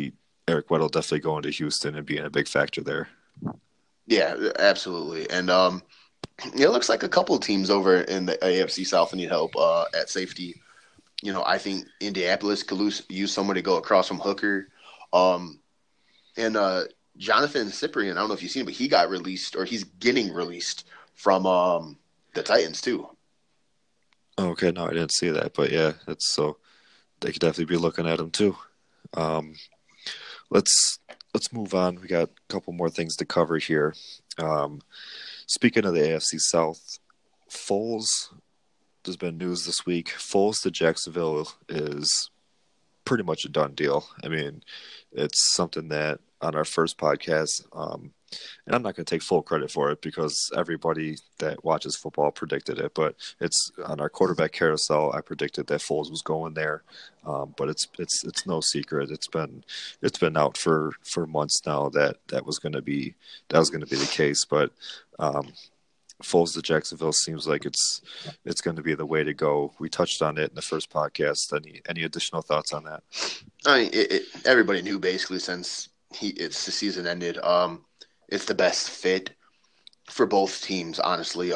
Eric Weddle definitely going to Houston and being a big factor there.
Yeah, absolutely. And it looks like a couple of teams over in the AFC South need help at safety. I think Indianapolis could use someone to go across from Hooker. Um, and Jonathan Cyprien, I don't know if you've seen him, but he got released, or he's getting released from the Titans too.
Okay, no, I didn't see that, but yeah, that's so they could definitely be looking at him too. Um, let's let's move on. We got a couple more things to cover here. Um, Speaking of the AFC South, Foles. There's been news this week. Foles to Jacksonville is pretty much a done deal. I mean, it's something that on our first podcast, and I'm not going to take full credit for it because everybody that watches football predicted it. But it's on our quarterback carousel. I predicted that Foles was going there, but it's no secret. It's been out for months now that was going to be the case. But Foles to Jacksonville seems like it's going to be the way to go. We touched on it in the first podcast. Any additional thoughts on that?
I mean, everybody knew basically since the season ended. It's the best fit for both teams, honestly.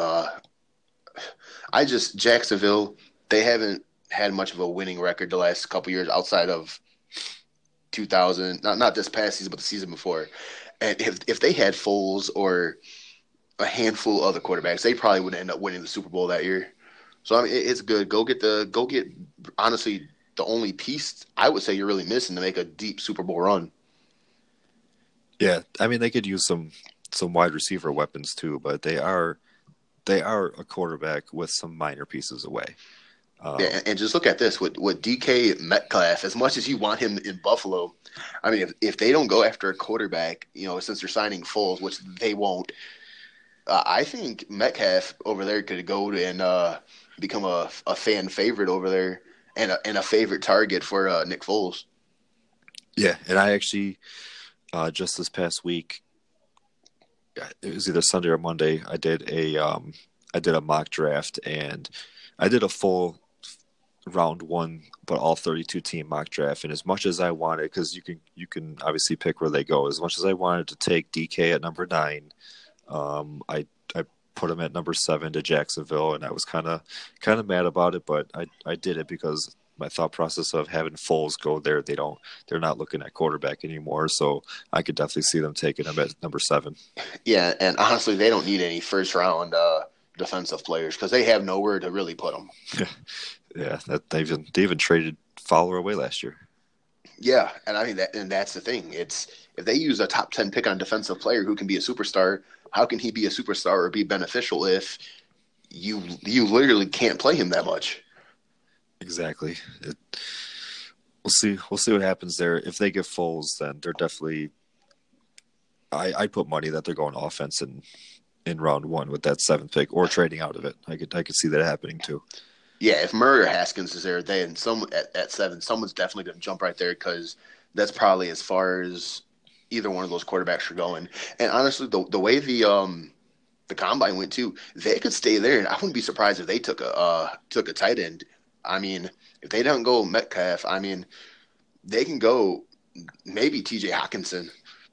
Jacksonville, they haven't had much of a winning record the last couple years outside of 2000, not this past season, but the season before. And if they had Foles or a handful of other quarterbacks, they probably would end up winning the Super Bowl that year. So I mean, it's good. Go get honestly the only piece I would say you're really missing to make a deep Super Bowl run.
Yeah, I mean they could use some wide receiver weapons too, but they are a quarterback with some minor pieces away.
Yeah, and just look at this with DK Metcalf. As much as you want him in Buffalo, I mean, if they don't go after a quarterback, since they're signing Foles, which they won't, I think Metcalf over there could go and become a fan favorite over there and a favorite target for Nick Foles.
Yeah, and I actually just this past week, it was either Sunday or Monday. I did a mock draft and I did a full round one, but all 32 team mock draft. And as much as I wanted, because you can obviously pick where they go. As much as I wanted to take DK at number 9, I put him at number 7 to Jacksonville, and I was kind of mad about it, but I did it because my thought process of having Foles go there, they're not looking at quarterback anymore, so I could definitely see them taking him at number 7.
Yeah, and honestly, they don't need any first round defensive players because they have nowhere to really put them.
Yeah, that they even traded Fowler away last year.
Yeah, and I mean that's the thing. It's if they use a top 10 pick on a defensive player who can be a superstar, how can he be a superstar or be beneficial if you literally can't play him that much?
Exactly. We'll see what happens there. If they get Foles, then they're definitely. I put money that they're going offense in round 1 with that 7th pick or trading out of it. I could see that happening too.
Yeah, if Murray or Haskins is there, then at 7, someone's definitely going to jump right there because that's probably as far as either one of those quarterbacks are going. And honestly, the way the combine went too, they could stay there, and I wouldn't be surprised if they took a tight end. I mean, if they don't go Metcalf, I mean, they can go maybe T.J. Hockenson.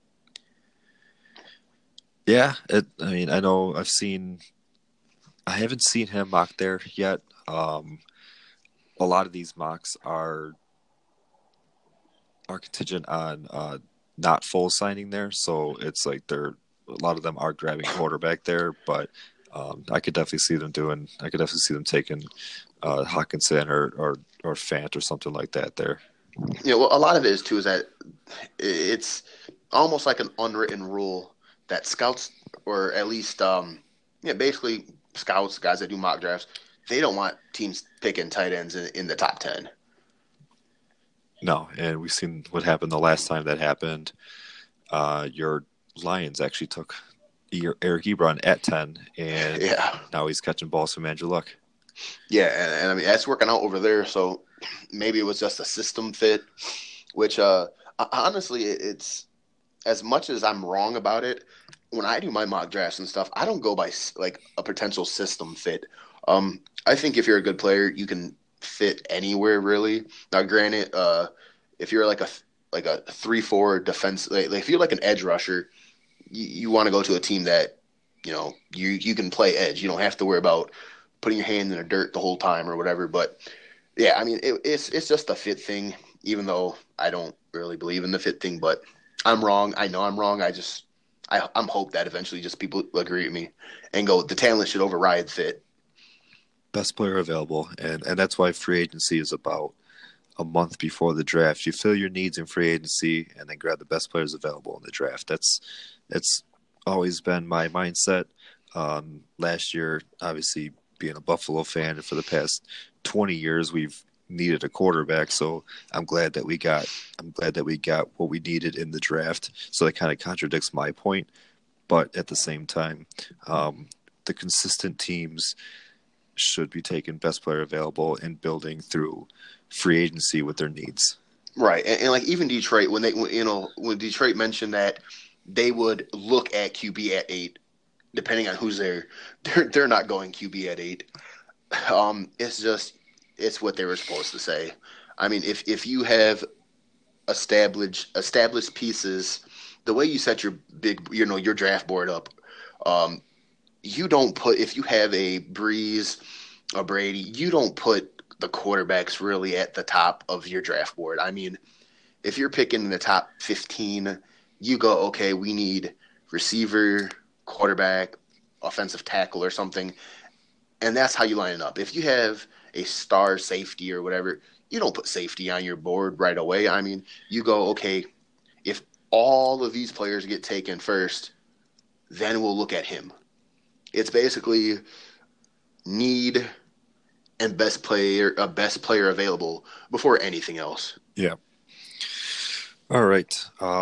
Yeah, I mean, I haven't seen him mock there yet. A lot of these mocks are contingent on not full signing there, so it's like a lot of them are grabbing quarterback there, but I could definitely see them taking Hawkinson or Fant or something like that there.
Yeah, well, a lot of it is too is that it's almost like an unwritten rule that scouts, or at least basically scouts, guys that do mock drafts, they don't want teams picking tight ends in the top 10.
No, and we've seen what happened the last time that happened. Your Lions actually took Eric Ebron at 10, and now he's catching balls from Andrew Luck.
Yeah, and I mean that's working out over there. So maybe it was just a system fit, which honestly, it's as much as I'm wrong about it. When I do my mock drafts and stuff, I don't go by like a potential system fit. I think if you're a good player, you can fit anywhere really. Now, granted, if you're like like a 3-4 defense. Like if you're like an edge rusher, you want to go to a team that you can play edge. You don't have to worry about putting your hand in the dirt the whole time or whatever. But yeah, I mean it's just a fit thing. Even though I don't really believe in the fit thing, but I'm wrong. I know I'm wrong. I'm hope that eventually just people agree with me and go the talent should override fit.
Best player available, and that's why free agency is about a month before the draft. You fill your needs in free agency and then grab the best players available in the draft. That's always been my mindset. Last year, obviously being a Buffalo fan, and for the past 20 years, we've needed a quarterback. So I'm glad that we got what we needed in the draft. So that kind of contradicts my point, but at the same time, the consistent teams should be taking best player available and building through free agency with their needs.
Right, and like even Detroit, when Detroit mentioned that they would look at QB at 8, depending on who's there, they're not going QB at 8. It's what they were supposed to say. I mean, if you have established pieces, the way you set your draft board up, you don't put if you have a Breeze, a Brady, you don't put the quarterbacks really at the top of your draft board. I mean, if you're picking in the top 15, you go, okay, we need receiver, quarterback, offensive tackle or something, and that's how you line it up. If you have a star safety or whatever, you don't put safety on your board right away. I mean, you go, okay, if all of these players get taken first, then we'll look at him. It's basically need and best player available before anything else.
Yeah. All right.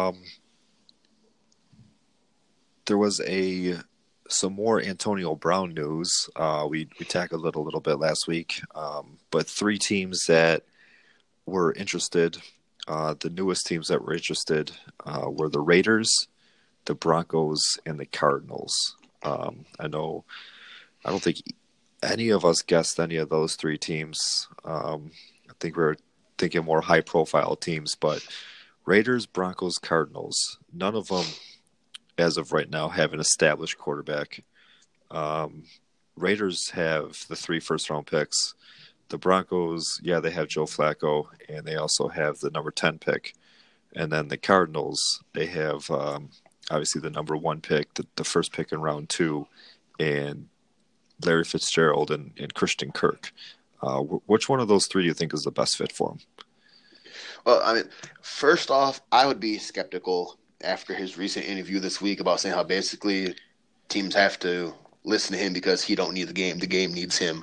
There was some more Antonio Brown news. We tackled it a little bit last week, but 3 teams that were interested, the newest teams that were interested were the Raiders, the Broncos, and the Cardinals. I don't think any of us guessed any of those 3 teams. I think we were thinking more high-profile teams, but Raiders, Broncos, Cardinals, none of them, as of right now, have an established quarterback. Raiders have the 3 first-round picks. The Broncos, yeah, they have Joe Flacco, and they also have the number 10 pick. And then the Cardinals, they have obviously the number 1 pick, the first pick in round 2, and Larry Fitzgerald and Christian Kirk. Which one of those 3 do you think is the best fit for him?
Well, I mean, first off, I would be skeptical after his recent interview this week about saying how basically teams have to listen to him because he don't need the game. The game needs him.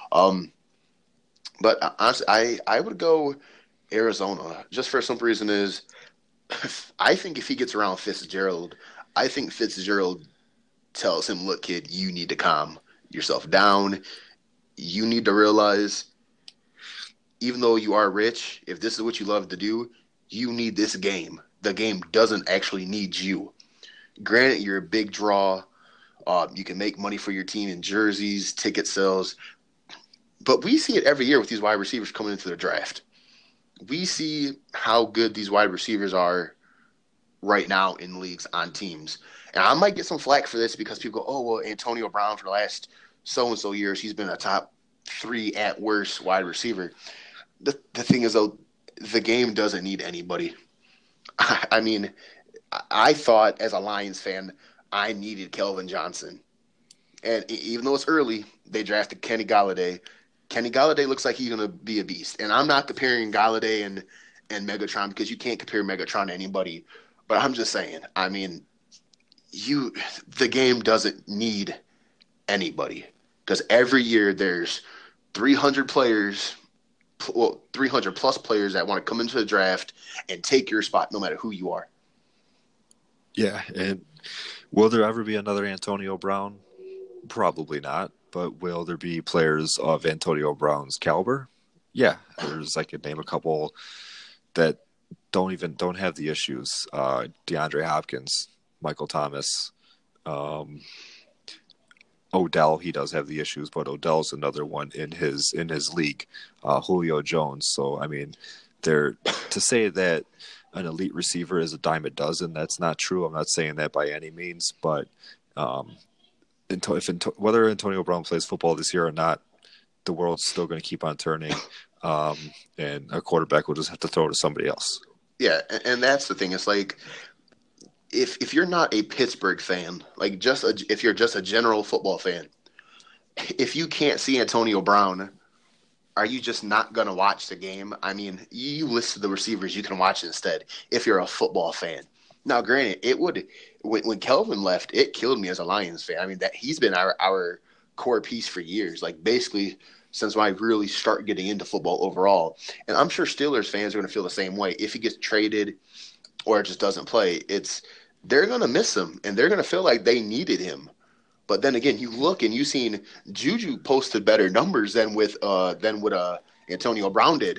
But honestly, I would go Arizona just for some reason is I think if he gets around Fitzgerald, I think Fitzgerald tells him, look, kid, you need to calm yourself down. You need to realize even though you are rich, if this is what you love to do, you need this game. The game doesn't actually need you. Granted, you're a big draw. You can make money for your team in jerseys, ticket sales. But we see it every year with these wide receivers coming into the draft. We see how good these wide receivers are right now in leagues on teams. And I might get some flack for this because people go, oh, well, Antonio Brown for the last so-and-so years, he's been a top 3 at worst wide receiver. The thing is, though, the game doesn't need anybody. I mean, I thought as a Lions fan, I needed Kelvin Johnson. And even though it's early, they drafted Kenny Golladay. Kenny Golladay looks like he's going to be a beast. And I'm not comparing Golladay and Megatron because you can't compare Megatron to anybody. But I'm just saying, I mean, the game doesn't need anybody because every year there's 300 players, 300 plus players that want to come into the draft and take your spot no matter who you are.
Yeah, and will there ever be another Antonio Brown? Probably not. But will there be players of Antonio Brown's caliber? Yeah, I could name a couple that don't have the issues. DeAndre Hopkins, Michael Thomas, Odell. He does have the issues, but Odell's another one in his league. Julio Jones. So I mean, to say that an elite receiver is a dime a dozen. That's not true. I'm not saying that by any means, but um, whether Antonio Brown plays football this year or not, the world's still going to keep on turning, um, and a quarterback will just have to throw to somebody else.
Yeah, and that's the thing. It's like if you're not a Pittsburgh fan, like if you're just a general football fan, if you can't see Antonio Brown, are you just not going to watch the game? I mean, you list the receivers you can watch instead if you're a football fan. Now, granted, it would when Kelvin left, it killed me as a Lions fan. I mean, that he's been our core piece for years, like basically since I really start getting into football overall. And I'm sure Steelers fans are going to feel the same way if he gets traded or just doesn't play. They're going to miss him and they're going to feel like they needed him. But then again, you look and you've seen Juju posted better numbers than what Antonio Brown did.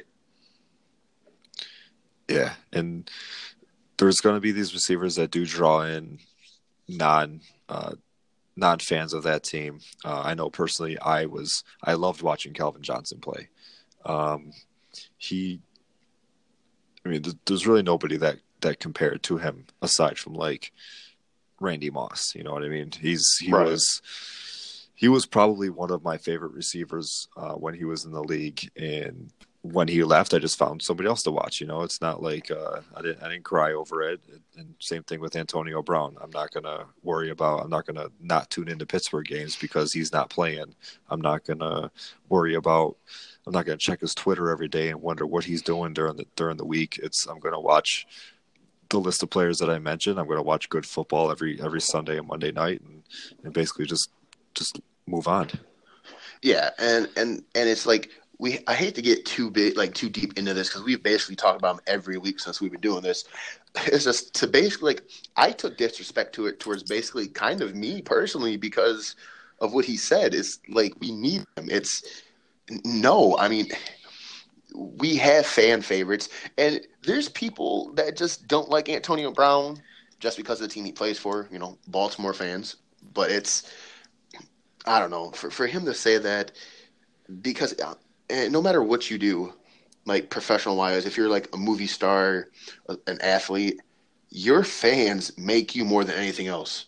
Yeah, and there's going to be these receivers that do draw in non non fans of that team. I know personally, I loved watching Calvin Johnson play. Um, he, I mean, there's really nobody that compared to him aside from like Randy Moss. You know what I mean?
Right.
He was probably one of my favorite receivers when he was in the league, and when he left, I just found somebody else to watch. You know, it's not like I didn't cry over it. And same thing with Antonio Brown. I'm not gonna worry about. I'm not gonna not tune into Pittsburgh games because he's not playing. I'm not gonna worry about. I'm not gonna check his Twitter every day and wonder what he's doing during the week. I'm gonna watch the list of players that I mentioned. I'm going to watch good football every Sunday and Monday night, and basically just move on.
Yeah, and it's like I hate to get too big like too deep into this because we've basically talked about him every week since we've been doing this. It's just to basically like I took disrespect to it towards basically kind of me personally because of what he said. Is like we need him. It's no, I mean we have fan favorites, and there's people that just don't like Antonio Brown just because of the team he plays for. You know, Baltimore fans. But it's I don't know for him to say that because no matter what you do, like professional wise, if you're like a movie star, an athlete, your fans make you more than anything else.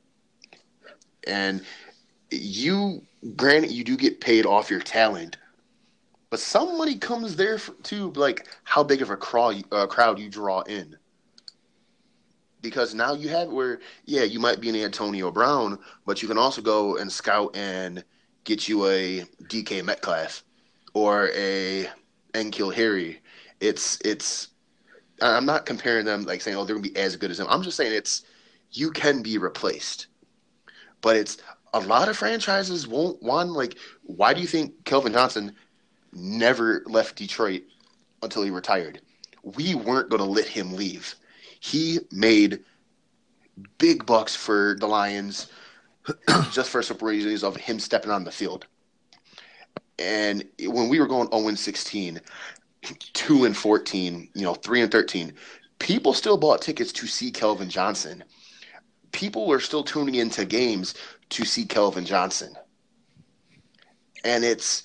And you, granted, you do get paid off your talent, but some money comes there to like how big of a crowd you draw in. Because now you have where, yeah, you might be an Antonio Brown, but you can also go and scout and get you a DK Metcalf or a N'Keal Harry. It's. I'm not comparing them like saying, oh, they're gonna be as good as them. I'm just saying you can be replaced, but it's a lot of franchises won't want like. Why do you think Kelvin Johnson never left Detroit until he retired? We weren't going to let him leave. He made big bucks for the Lions just for some reasons of him stepping on the field. And when we were going 0-16, 2-14, 3-13, people still bought tickets to see Kelvin Johnson. People were still tuning into games to see Kelvin Johnson. And it's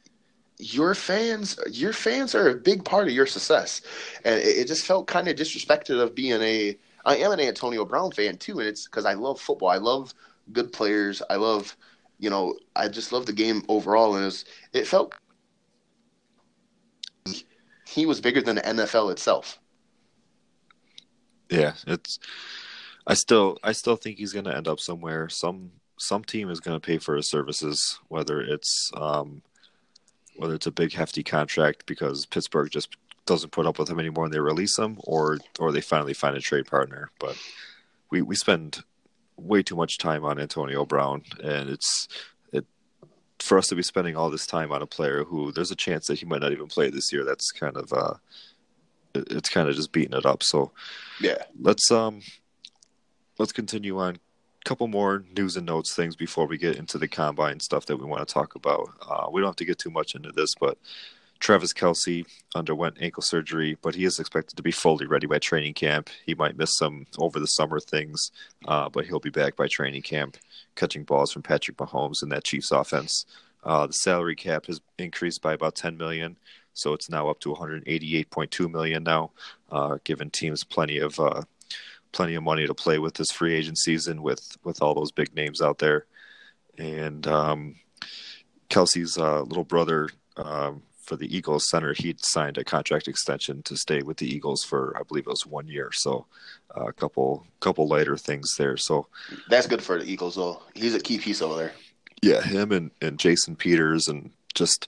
your fans are a big part of your success. And it just felt kind of disrespected of being I am an Antonio Brown fan too, and it's because I love football. I love good players. I love, I just love the game overall. And it felt he was bigger than the NFL itself.
Yeah, I still think he's going to end up somewhere. Some team is going to pay for his services, whether it's a big hefty contract because Pittsburgh just doesn't put up with him anymore and they release him, or they finally find a trade partner. But we spend way too much time on Antonio Brown, and it for us to be spending all this time on a player who there's a chance that he might not even play this year. That's kind of it's kind of just beating it up. So
Yeah.
let's continue on. Couple more news and notes things before we get into the combine stuff that we want to talk about. We don't have to get too much into this, but Travis Kelce underwent ankle surgery, but he is expected to be fully ready by training camp. He might miss some over the summer things, but he'll be back by training camp, catching balls from Patrick Mahomes in that Chiefs offense. The salary cap has increased by about $10 million. so it's now up to 188.2 million now, giving teams plenty of money to play with this free agent season with all those big names out there. And Kelsey's little brother for the Eagles center, he signed a contract extension to stay with the Eagles for, I believe it was 1 year. So a couple lighter things there. So
That's good for the Eagles, though. He's a key piece over there.
yeah, him and Jason Peters, and just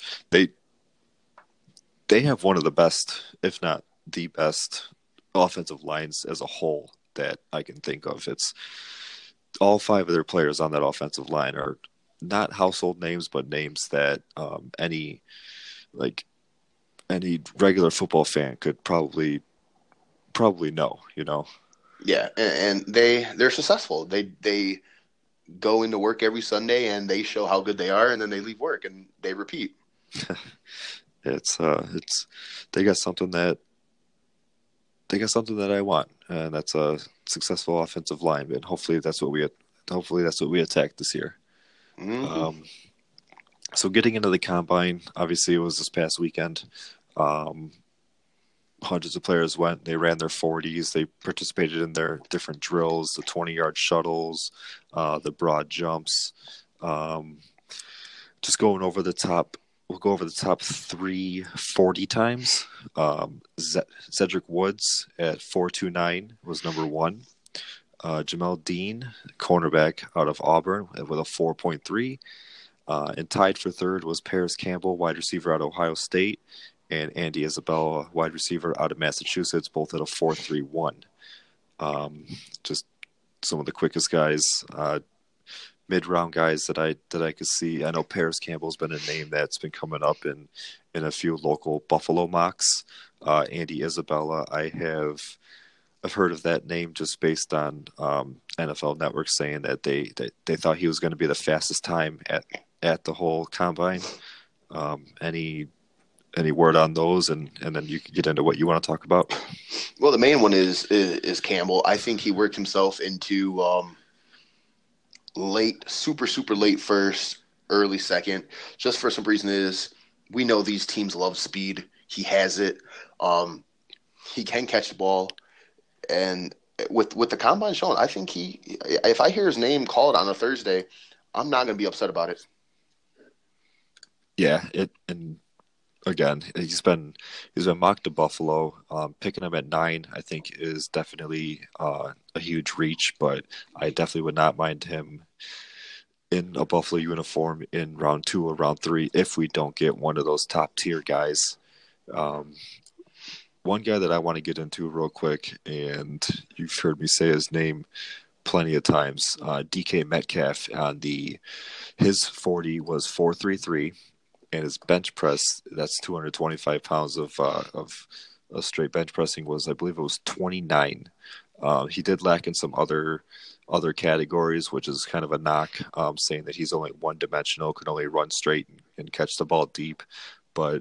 they have one of the best, if not the best, offensive lines as a whole that I can think of. It's all five of their players on that offensive line are not household names, but names that like any regular football fan could probably know. You know.
Yeah, and they're successful. They go into work every Sunday and they show how good they are, and then they leave work and they repeat.
It's they got something that I want, and that's a successful offensive lineman. Hopefully that's what we attack this year.
Mm-hmm.
So getting into the combine, obviously it was this past weekend. Hundreds of players went. They ran their 40s. They participated in their different drills, the 20-yard shuttles, the broad jumps. Just going over the top. We'll go over the top 340 times. Cedric Woods at 4.29 was number one. Jamel Dean, cornerback out of Auburn, with a 4.3. And tied for third was Paris Campbell, wide receiver out of Ohio State, and Andy Isabella, wide receiver out of Massachusetts, both at a 4.31. Just some of the quickest guys, mid-round guys that I could see. I know Paris Campbell's been a name that's been coming up in a few local Buffalo mocks. Andy Isabella, I've heard of that name just based on NFL Network saying that they thought he was going to be the fastest time at the whole combine. Any word on those, and then you can get into what you want to talk about.
Well, the main one is Campbell. I think he worked himself into late, super late first, early second. Just for some reason is we know these teams love speed. He has it. He can catch the ball, and with the combine showing, I think if I hear his name called on a Thursday, I'm not going to be upset about it.
Yeah, and again, he's been mocked to Buffalo. Picking him at 9, I think, is definitely a huge reach, but I definitely would not mind him in a Buffalo uniform in round 2 or round 3 if we don't get one of those top tier guys. One guy that I want to get into real quick, and you've heard me say his name plenty of times, DK Metcalf. His 40 was 4.33. And his bench press, that's 225 pounds of straight bench pressing, was, I believe it was 29. He did lack in some other categories, which is kind of a knock, saying that he's only one dimensional, could only run straight and catch the ball deep. But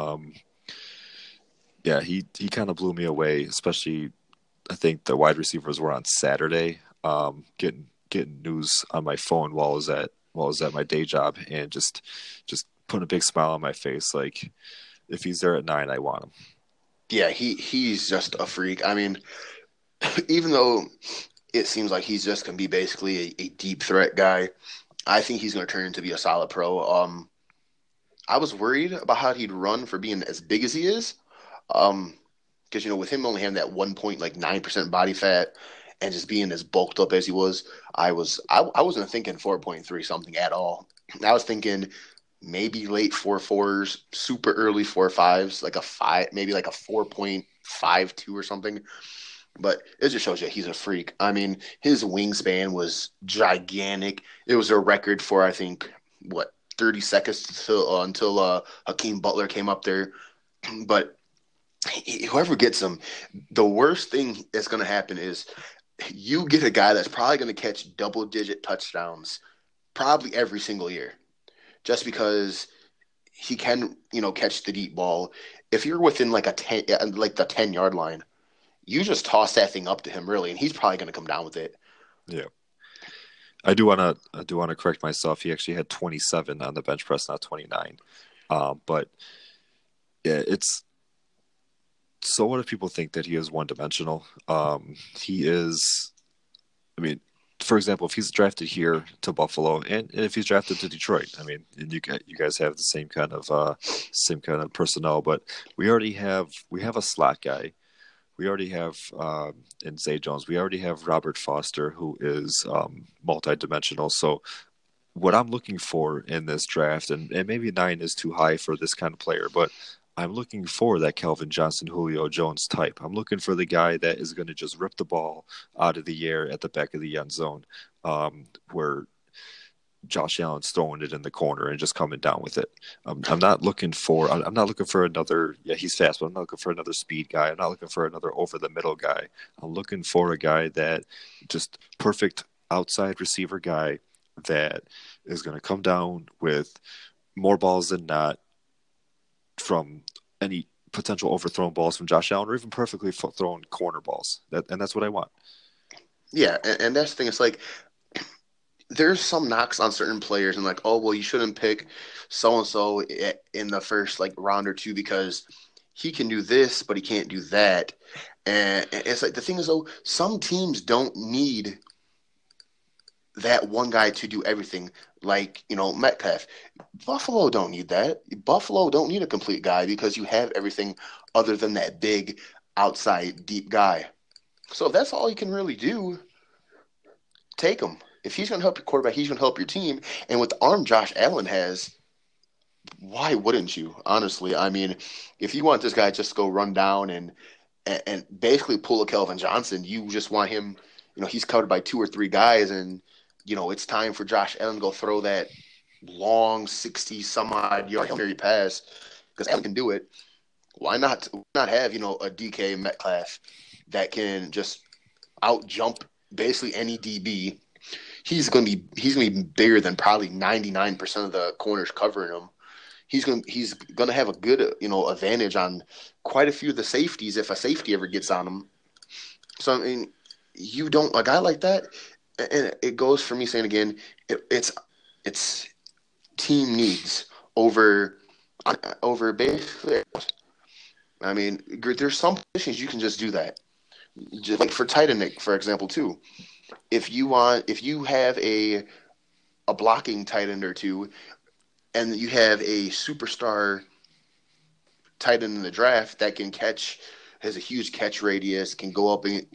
yeah, he kind of blew me away, especially I think the wide receivers were on Saturday, getting news on my phone while I was at my day job, and just put a big smile on my face. Like, if he's there at 9, I want him.
Yeah, he's just a freak. I mean, even though it seems like he's just going to be basically a deep threat guy, I think he's going to turn into be a solid pro. I was worried about how he'd run for being as big as he is, because with him only having that 1.9% body fat and just being as bulked up as he was, I wasn't thinking 4.3 something at all. I was thinking maybe late 4.4s, super early 4.5s, like a 5, maybe like a 4.52 or something. But it just shows you he's a freak. I mean, his wingspan was gigantic. It was a record for, I think, 30 seconds until Hakeem Butler came up there. But whoever gets him, the worst thing that's going to happen is you get a guy that's probably going to catch double-digit touchdowns probably every single year, just because he can, catch the deep ball. If you're within like the 10-yard line, you just toss that thing up to him, really, and he's probably going to come down with it.
Yeah. I do want to correct myself. He actually had 27 on the bench press, not 29. But yeah, it's so. What if people think that he is one dimensional? He is. I mean, for example, if he's drafted here to Buffalo, and if he's drafted to Detroit, I mean, and you guys have the same kind of personnel, but we have a slot guy. We already have in Zay Jones. We already have Robert Foster, who is multi-dimensional. So what I'm looking for in this draft, and maybe 9 is too high for this kind of player, but I'm looking for that Calvin Johnson, Julio Jones type. I'm looking for the guy that is going to just rip the ball out of the air at the back of the end zone, where Josh Allen's throwing it in the corner and just coming down with it. I'm not looking for. I'm not looking for another. Yeah, he's fast, but I'm not looking for another speed guy. I'm not looking for another over the middle guy. I'm looking for a guy that just perfect outside receiver guy that is going to come down with more balls than not from any potential overthrown balls from Josh Allen, or even perfectly thrown corner balls. And that's what I want.
Yeah, and that's the thing. It's like there's some knocks on certain players, and like, oh well, you shouldn't pick so and so in the first like round or two because he can do this, but he can't do that. And it's like the thing is though, some teams don't need that one guy to do everything. Like Metcalf, Buffalo don't need that. Buffalo don't need a complete guy because you have everything other than that big outside deep guy. So if that's all you can really do, take him. If he's going to help your quarterback, he's going to help your team. And with the arm Josh Allen has, why wouldn't you? Honestly, I mean, if you want this guy just to go run down and basically pull a Kelvin Johnson, you just want him. He's covered by 2 or 3 guys, and it's time for Josh Allen to go throw that long 60 some odd yard carry pass because Allen can do it. Why not have a DK Metcalf that can just out jump basically any DB. He's gonna be bigger than probably 99% of the corners covering him. He's gonna have a good advantage on quite a few of the safeties if a safety ever gets on him. So I mean, you don't a guy like that, and it goes for me saying again, it's team needs over basically. I mean, there's some positions you can just do that. Just like for tight end, for example, too. If you have a blocking tight end or two, and you have a superstar tight end in the draft that can catch, has a huge catch radius, can go up and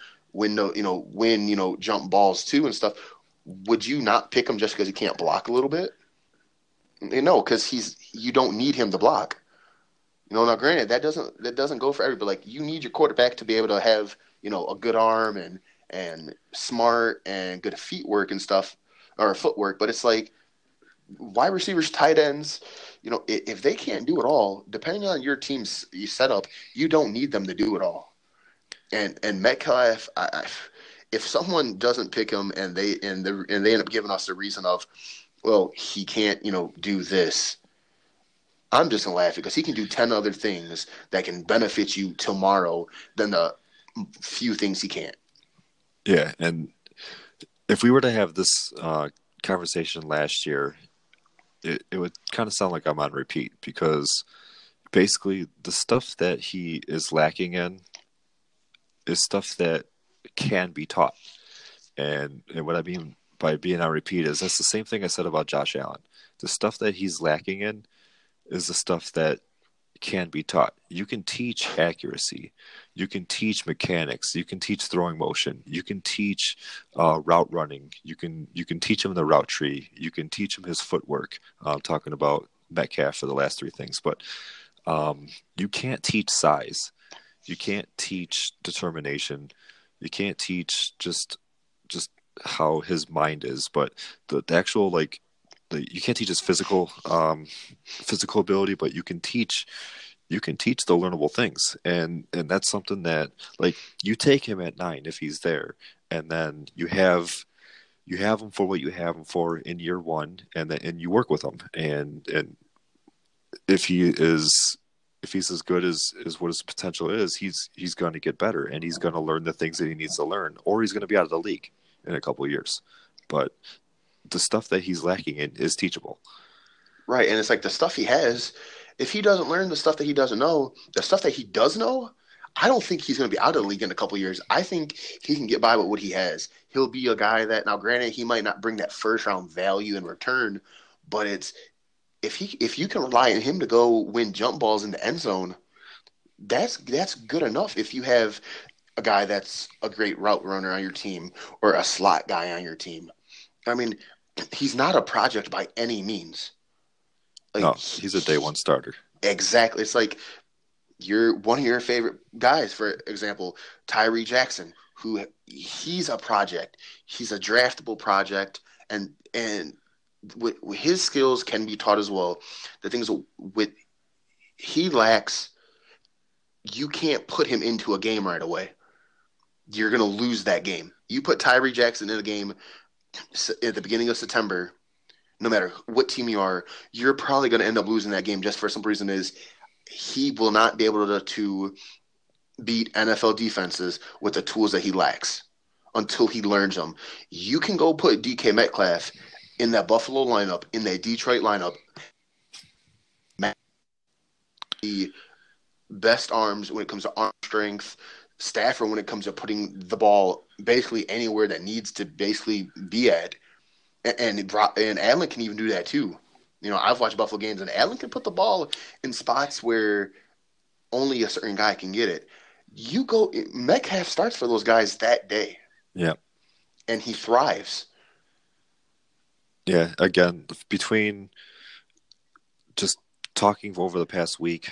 win jump balls too and stuff. Would you not pick him just because he can't block a little bit? No, because you don't need him to block. Now granted that doesn't go for everybody. Like you need your quarterback to be able to have a good arm and smart and good feet work and stuff or footwork. But it's like wide receivers, tight ends, if they can't do it all, depending on your team's setup, you don't need them to do it all. And Metcalf, if someone doesn't pick him and they end up giving us the reason of, well, he can't do this. I'm just gonna laugh because he can do 10 other things that can benefit you tomorrow than the few things he can't.
Yeah, and if we were to have this conversation last year, it would kind of sound like I'm on repeat because basically the stuff that he is lacking in is stuff that can be taught. And what I mean by being on repeat is that's the same thing I said about Josh Allen. The stuff that he's lacking in is the stuff that can be taught. You can teach accuracy. You can teach mechanics. You can teach throwing motion. You can teach route running. You can teach him the route tree. You can teach him his footwork. I'm talking about Metcalf for the last 3 things, but you can't teach size. You can't teach determination. You can't teach just how his mind is, but the actual you can't teach his physical ability, but you can teach the learnable things, and that's something that you take him at 9 if he's there, and then you have him for what you have him for in year 1, and you work with him, and if he's as good as what his potential is, he's going to get better, and he's going to learn the things that he needs to learn, or he's going to be out of the league in a couple of years. But the stuff that he's lacking in is teachable.
Right, and it's like the stuff he has, if he doesn't learn the stuff that he doesn't know, the stuff that he does know, I don't think he's going to be out of the league in a couple of years. I think he can get by with what he has. He'll be a guy that, now granted, he might not bring that first round value in return, but it's if you can rely on him to go win jump balls in the end zone, that's good enough. If you have a guy that's a great route runner on your team or a slot guy on your team, I mean, he's not a project by any means. Like
No, he's a day one starter.
exactly, it's like you're one of your favorite guys, for example, Tyree Jackson, who he's a project. He's a draftable project, and with his skills can be taught as well. The things with he lacks, you can't put him into a game right away. You're going to lose that game. You put Tyree Jackson in a game at the beginning of September, no matter what team you are, you're probably going to end up losing that game just for some reason is he will not be able to beat NFL defenses with the tools that he lacks until he learns them. You can go put DK Metcalf in that Buffalo lineup, in that Detroit lineup, the best arms when it comes to arm strength, Stafford when it comes to putting the ball basically anywhere that needs to basically be at. And Allen can even do that too. You know, I've watched Buffalo games, and Allen can put the ball in spots where only a certain guy can get it. You go Metcalf starts for those guys that day,
Yeah.
and he thrives.
Yeah. Again, between just talking over the past week,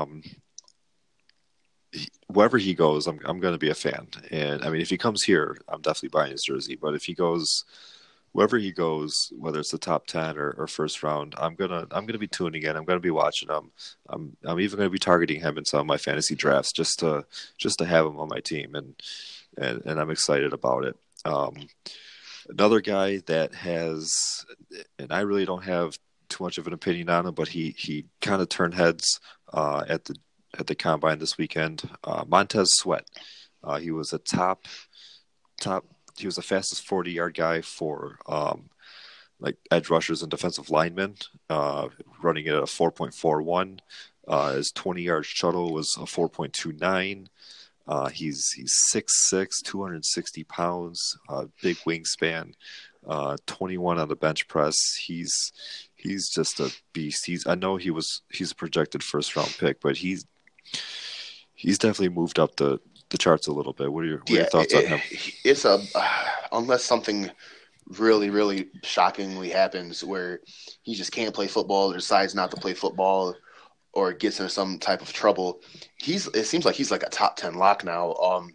wherever he goes, I'm going to be a fan. And I mean, if he comes here, I'm definitely buying his jersey. But if he goes wherever he goes, whether it's the top 10 or first round, I'm gonna be tuning in. I'm gonna be watching him. I'm even gonna be targeting him in some of my fantasy drafts just to have him on my team, and I'm excited about it. Another guy that has, and I really don't have too much of an opinion on him, but he kind of turned heads at the combine this weekend. Montez Sweat. He was a top. He was the fastest 40-yard guy for like edge rushers and defensive linemen, running it at a 4.41. His 20-yard shuttle was a 4.29. He's 6'6", 260 pounds, big wingspan, 21 on the bench press. He's just a beast. He's a projected first round pick, but he's definitely moved up the charts a little bit. What are your
Yeah,
thoughts on him?
it's a unless something really really shockingly happens where he just can't play football or decides not to play football or gets into some type of trouble. It seems like he's like a top 10 lock now.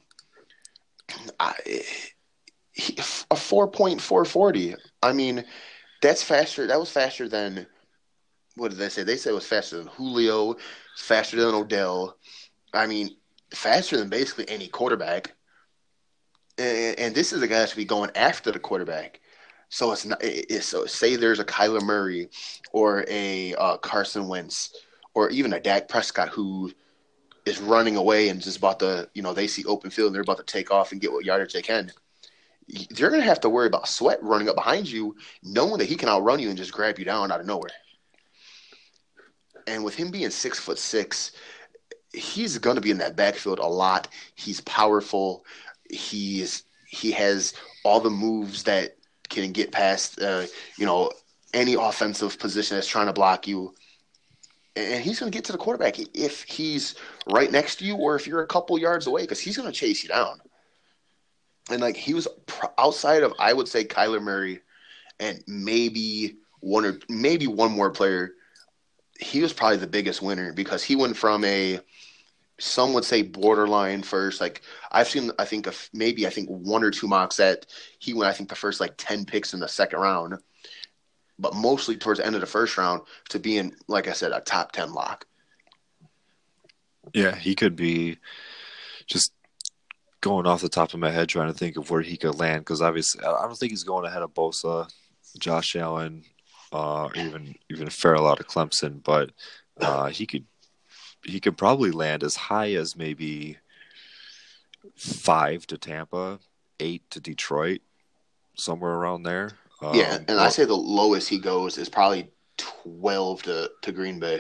I, a 4.440. I mean, that's faster. That was faster than what did they say? They said it was faster than Julio, faster than Odell. I mean, faster than basically any quarterback. And this is a guy that should be going after the quarterback. So it's not. So say there's a Kyler Murray or a Carson Wentz or even a Dak Prescott who is running away and just about to, they see open field and they're about to take off and get what yardage they can. You're going to have to worry about Sweat running up behind you, knowing that he can outrun you and just grab you down out of nowhere. And with him being 6'6", he's going to be in that backfield a lot. He's powerful. He has all the moves that can get past any offensive position that's trying to block you. And he's going to get to the quarterback if he's right next to you or if you're a couple yards away because he's going to chase you down. And like he was outside of, I would say, Kyler Murray and maybe one more player, he was probably the biggest winner because he went from some would say borderline first. Like I've seen, I think one or two mocks that he went, I think the first like 10 picks in the second round, but mostly towards the end of the first round to being, like I said, a top 10 lock.
Yeah, he could be just going off the top of my head trying to think of where he could land because obviously I don't think he's going ahead of Bosa, Josh Allen, even Farrell out of Clemson, but he could probably land as high as maybe 5 to Tampa, 8 to Detroit, somewhere around there.
Yeah, and I say the lowest he goes is probably 12 to Green Bay.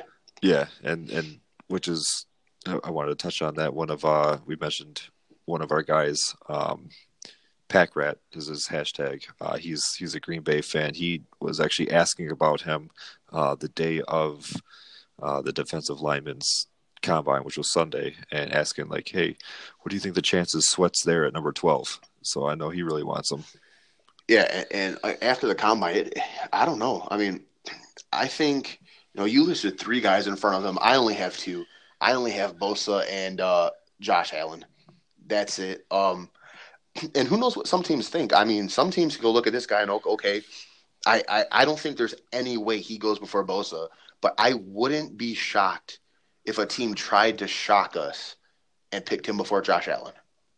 Yeah, and which is I wanted to touch on that. One of we mentioned one of our guys, Pack Rat is his hashtag. He's a Green Bay fan. He was actually asking about him the day of the defensive lineman's combine, which was Sunday, and asking like, "Hey, what do you think the chances Sweat's there at number 12?" So I know he really wants him.
Yeah, and after the combine, I don't know. I mean, I think you listed three guys in front of him. I only have two. I only have Bosa and Josh Allen. That's it. And who knows what some teams think? I mean, some teams go look at this guy and okay, I don't think there's any way he goes before Bosa, but I wouldn't be shocked if a team tried to shock us and picked him before Josh Allen.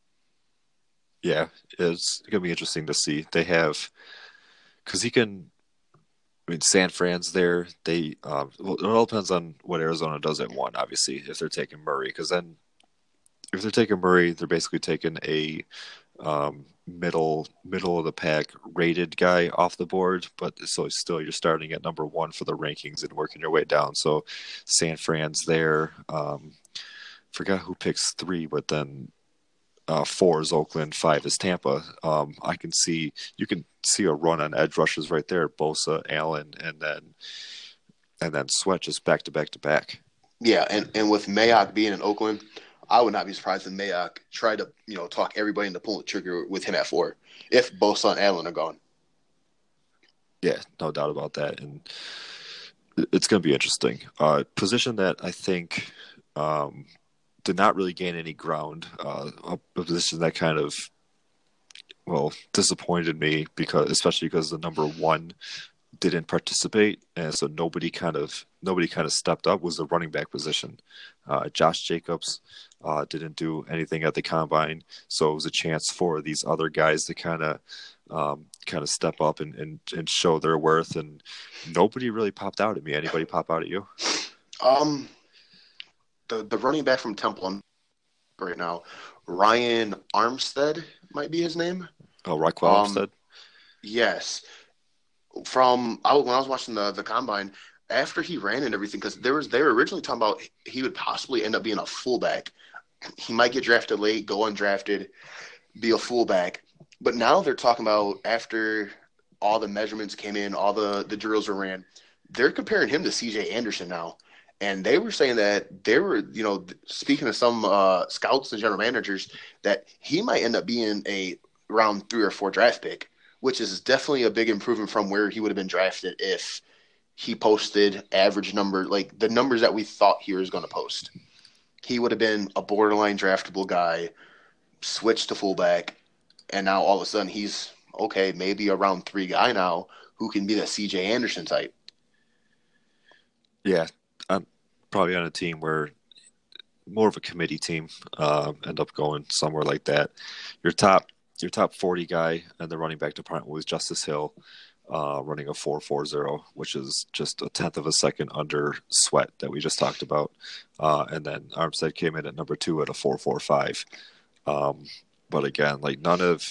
Yeah, it's gonna be interesting to see. They have because he can. I mean, San Fran's there. They well, it all depends on what Arizona does at one. Obviously, if they're taking Murray, because then if they're taking Murray, they're basically taking a middle of the pack rated guy off the board. But so still, you're starting at number one for the rankings and working your way down. So San Fran's there. Forgot who picks three, but then four is Oakland, five is Tampa. You can see a run on edge rushes right there, Bosa, Allen, and then Sweat just back to back to back.
Yeah, and with Mayock being in Oakland, I would not be surprised if Mayock tried to talk everybody into pulling the trigger with him at four if Bosa and Allen are gone.
Yeah, no doubt about that, and it's going to be interesting. Position that I think did not really gain any ground. A position that kind of disappointed me especially because the number one didn't participate, and so nobody kind of stepped up was the running back position. Josh Jacobs didn't do anything at the combine, so it was a chance for these other guys to kind of step up and show their worth, and nobody really popped out at me. Anybody pop out at you?
Um, the running back from Temple right now, Ryan Armstead might be his name.
Oh, Raquel
Um,
Armstead.
yes, when I was watching the combine after he ran and everything, because they were originally talking about he would possibly end up being a fullback. He might get drafted late, go undrafted, be a fullback. But now they're talking about after all the measurements came in, all the drills were ran, they're comparing him to C.J. Anderson now. And they were saying that they were, speaking to some scouts and general managers, that he might end up being a round 3 or 4 draft pick, which is definitely a big improvement from where he would have been drafted if he posted average number, like the numbers that we thought he was going to post. He would have been a borderline draftable guy, switched to fullback, and now all of a sudden he's okay, maybe a round 3 guy now who can be the C.J. Anderson type.
Yeah, I'm probably on a team where more of a committee team end up going somewhere like that. Your top your top 40 guy in the running back department was Justice Hill, running a 4.40, which is just a tenth of a second under Sweat that we just talked about. And then Armstead came in at number 2 at a 4.45. But again, like none of,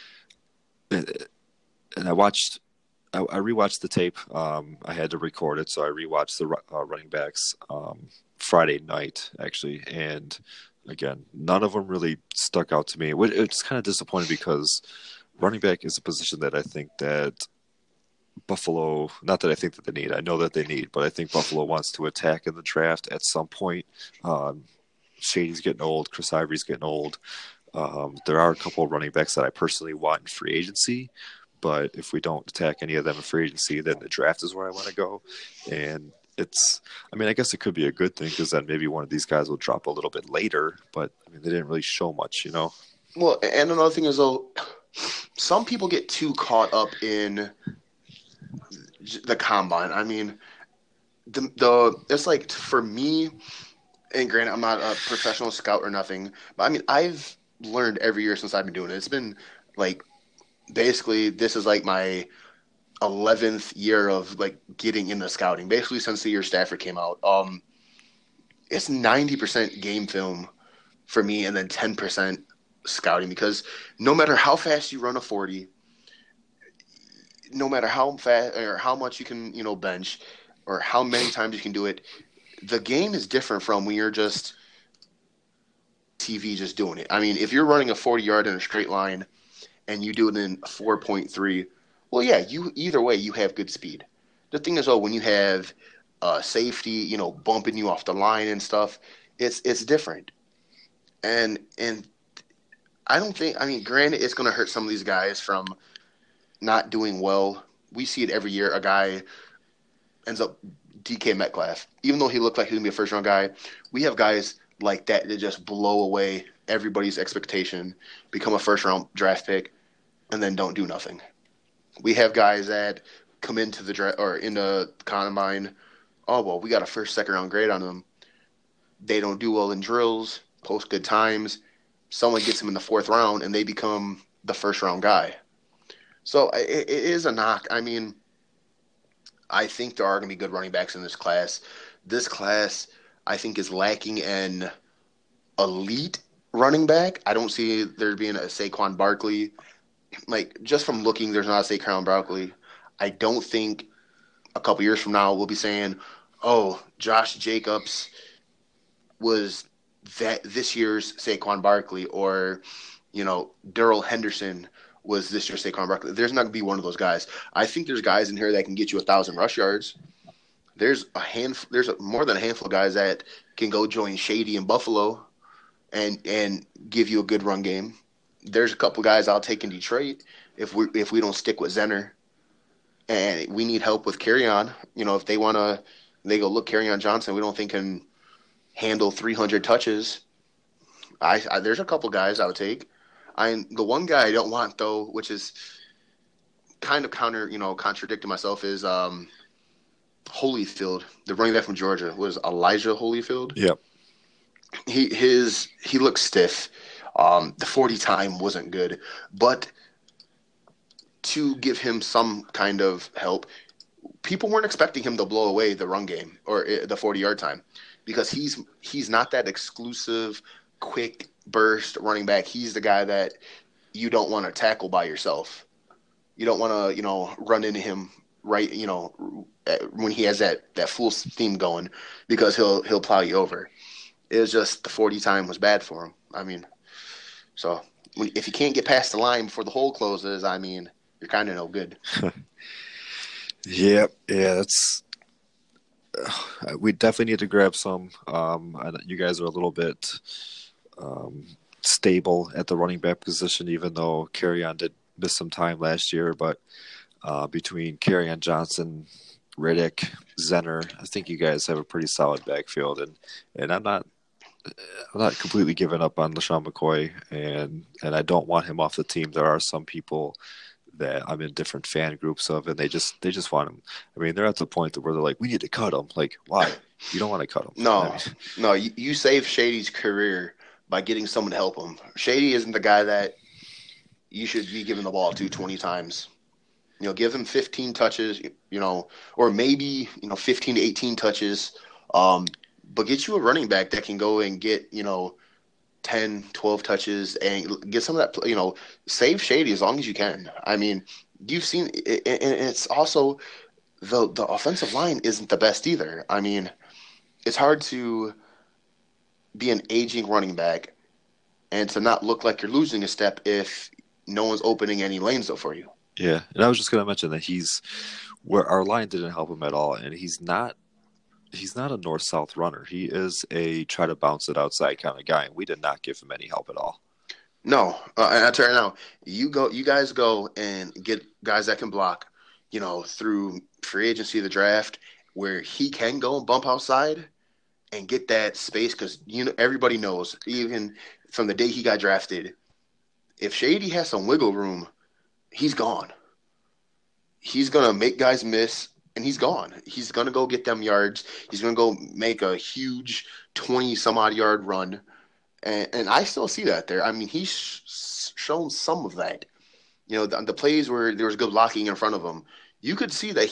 and I rewatched the tape. I had to record it, so I rewatched the running backs Friday night actually, and again, none of them really stuck out to me. It's kind of disappointing because running back is a position that I think that Buffalo, not that I think that they need, I know that they need, but I think Buffalo wants to attack in the draft at some point. Shady's getting old, Chris Ivory's getting old. There are a couple of running backs that I personally want in free agency, but if we don't attack any of them in free agency, then the draft is where I want to go. And I guess it could be a good thing because then maybe one of these guys will drop a little bit later, but I mean, they didn't really show much, you know?
Well, and another thing is, though, some people get too caught up in the combine. I mean, it's like for me, and granted, I'm not a professional scout or nothing, but I mean, I've learned every year since I've been doing it. It's been like basically this is like my 11th year of like getting into scouting. Basically, since the year Stafford came out, it's 90% game film for me, and then 10% scouting because no matter how fast you run a 40, no matter how fast or how much you can bench or how many times you can do it, the game is different from when you're just TV just doing it. I mean, if you're running a 40-yard in a straight line and you do it in 4.3, well, yeah, you either way you have good speed. The thing is, when you have safety, bumping you off the line and stuff, it's different. And I don't think. I mean, granted, it's going to hurt some of these guys from not doing well. We see it every year. A guy ends up DK Metcalf, even though he looked like he was gonna be a first round guy. We have guys like that just blow away everybody's expectation, become a first round draft pick, and then don't do nothing. We have guys that come into the draft or in the combine. Oh well, we got a first, second round grade on them. They don't do well in drills, post good times. Someone gets them in the fourth round, and they become the first round guy. So it is a knock. I mean, I think there are going to be good running backs in this class. This class, I think, is lacking an elite running back. I don't see there being a Saquon Barkley. Like, just from looking, there's not a Saquon Barkley. I don't think a couple years from now we'll be saying, oh, Josh Jacobs was that this year's Saquon Barkley, or, Darrell Henderson was this year's Saquon Barkley. There's not going to be one of those guys. I think there's guys in here that can get you 1,000 rush yards. There's more than a handful of guys that can go join Shady in Buffalo and give you a good run game. There's a couple guys I'll take in Detroit if we don't stick with Zenner, and we need help with Kerryon. If they want to, they go look Kerryon Johnson. We don't think can handle 300 touches. There's a couple guys I would take. The one guy I don't want though, which is kind of contradicting myself, is Holyfield, the running back from Georgia. Was Elijah Holyfield?
Yep.
He looked stiff. The 40 time wasn't good, but to give him some kind of help, people weren't expecting him to blow away the run game or the 40-yard time, because he's not that exclusive, quick burst running back. He's the guy that you don't want to tackle by yourself. You don't want to, run into him right, when he has that full steam going, because he'll plow you over. It was just the 40 time was bad for him. I mean, so if you can't get past the line before the hole closes, I mean, you're kind of no good.
Yeah, that's. We definitely need to grab some. You guys are a little bit stable at the running back position, even though Kerryon did miss some time last year. But between Kerryon Johnson, Riddick, Zenner, I think you guys have a pretty solid backfield, and I'm not completely giving up on LeSean McCoy, and I don't want him off the team. There are some people that I'm in different fan groups of, and they just want him. I mean, they're at the point where they're like, we need to cut him. Like, why? You don't want to cut him.
No, you save Shady's career by getting someone to help him. Shady isn't the guy that you should be giving the ball to 20 times. Give him 15 touches, or maybe, 15 to 18 touches. But get you a running back that can go and get, 10, 12 touches and get some of that, save Shady as long as you can. I mean, you've seen, and it's also the offensive line isn't the best either. I mean, it's hard to be an aging running back and to not look like you're losing a step if no one's opening any lanes up for you.
Yeah, and I was just going to mention that where our line didn't help him at all, and he's not a north-south runner. He is a try to bounce it outside kind of guy, and we did not give him any help at all.
No, and I tell you now, you guys go and get guys that can block, through free agency, the draft, where he can go and bump outside and get that space, because everybody knows, even from the day he got drafted, if Shady has some wiggle room, he's gone. He's gonna make guys miss. And he's gone. He's going to go get them yards. He's going to go make a huge 20-some-odd yard run. And I still see that there. I mean, he's shown some of that. The plays where there was good blocking in front of him, you could see that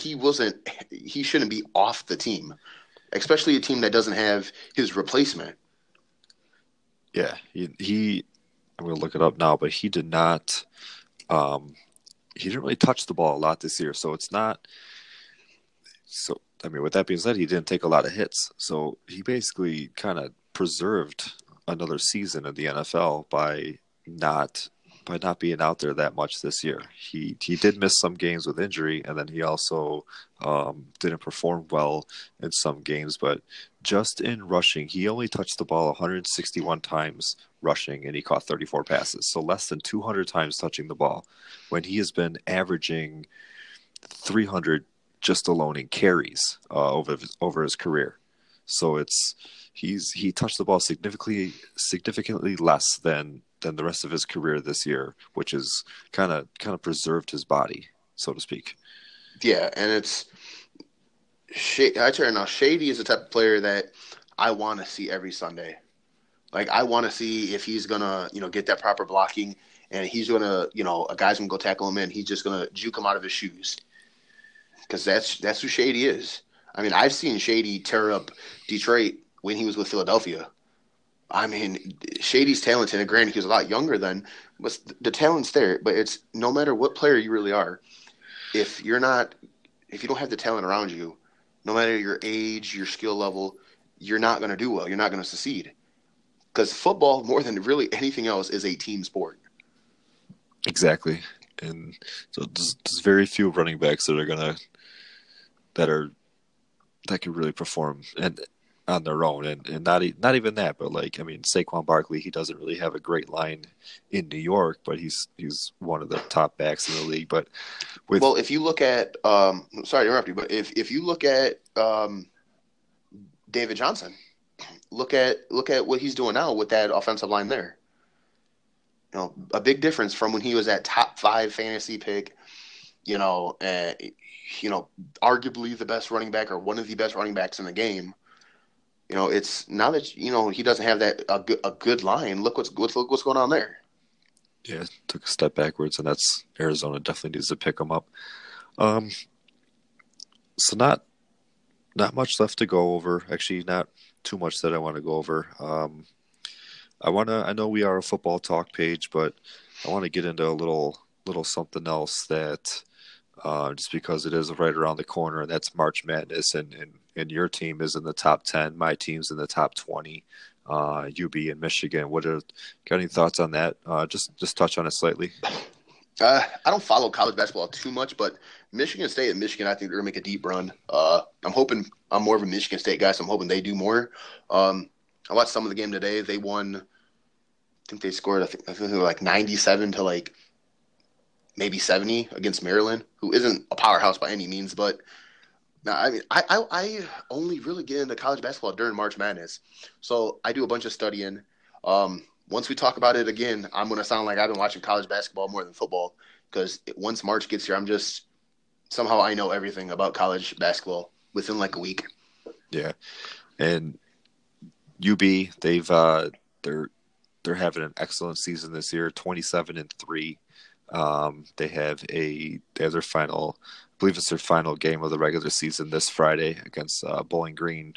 he shouldn't be off the team, especially a team that doesn't have his replacement.
Yeah, I'm going to look it up now, but he did not he didn't really touch the ball a lot this year. So it's not – So I mean, with that being said, he didn't take a lot of hits, so he basically kind of preserved another season in the NFL not by not being out there that much this year. He did miss some games with injury, and then he also didn't perform well in some games. But just in rushing, he only touched the ball 161 times rushing, and he caught 34 passes, so less than 200 times touching the ball, when he has been averaging 300 just alone in carries over his career. So he touched the ball significantly less than the rest of his career this year, which is kind of preserved his body, so to speak.
Yeah, and I tell you now, Shady is the type of player that I want to see every Sunday. Like I want to see if he's gonna, get that proper blocking, and he's gonna, a guy's gonna go tackle him in. He's just gonna juke him out of his shoes, because that's who Shady is. I mean, I've seen Shady tear up Detroit when he was with Philadelphia. I mean, Shady's talented, and granted, he was a lot younger then, but the talent's there. But it's no matter what player you really are, if if you don't have the talent around you, no matter your age, your skill level, you're not going to do well. You're not going to succeed. Because football, more than really anything else, is a team sport.
Exactly, and so there's very few running backs that are that can really perform and on their own, and not even that, but like I mean Saquon Barkley, he doesn't really have a great line in New York, but he's one of the top backs in the league. But
well, if you look at sorry to interrupt you, but if you look at David Johnson, look at what he's doing now with that offensive line there. A big difference from when he was at top 5 fantasy pick. Arguably the best running back or one of the best running backs in the game. It's now that he doesn't have that a good line. Look what's going on there.
Yeah, took a step backwards, and that's Arizona definitely needs to pick him up. So not much left to go over. Actually, not too much that I want to go over. I know we are a football talk page, but I want to get into a little something else that just because it is right around the corner, and that's March Madness, and your team is in the top 10, my team's in the top 20, UB and Michigan. Got any thoughts on that? Just touch on it slightly.
I don't follow college basketball too much, but Michigan State and Michigan, I think they're gonna make a deep run. I'm hoping I'm more of a Michigan State guy, so I'm hoping they do more. I watched some of the game today. They won. I think they scored. I think they were like 97 to like maybe 70 against Maryland, who isn't a powerhouse by any means. But now, I mean, I only really get into college basketball during March Madness, so I do a bunch of studying. Once we talk about it again, I'm going to sound like I've been watching college basketball more than football, because once March gets here, I'm just somehow I know everything about college basketball within like a week.
Yeah, and UB they're having an excellent season this year, 27-3. They have their final, I believe it's their final game of the regular season this Friday against Bowling Green.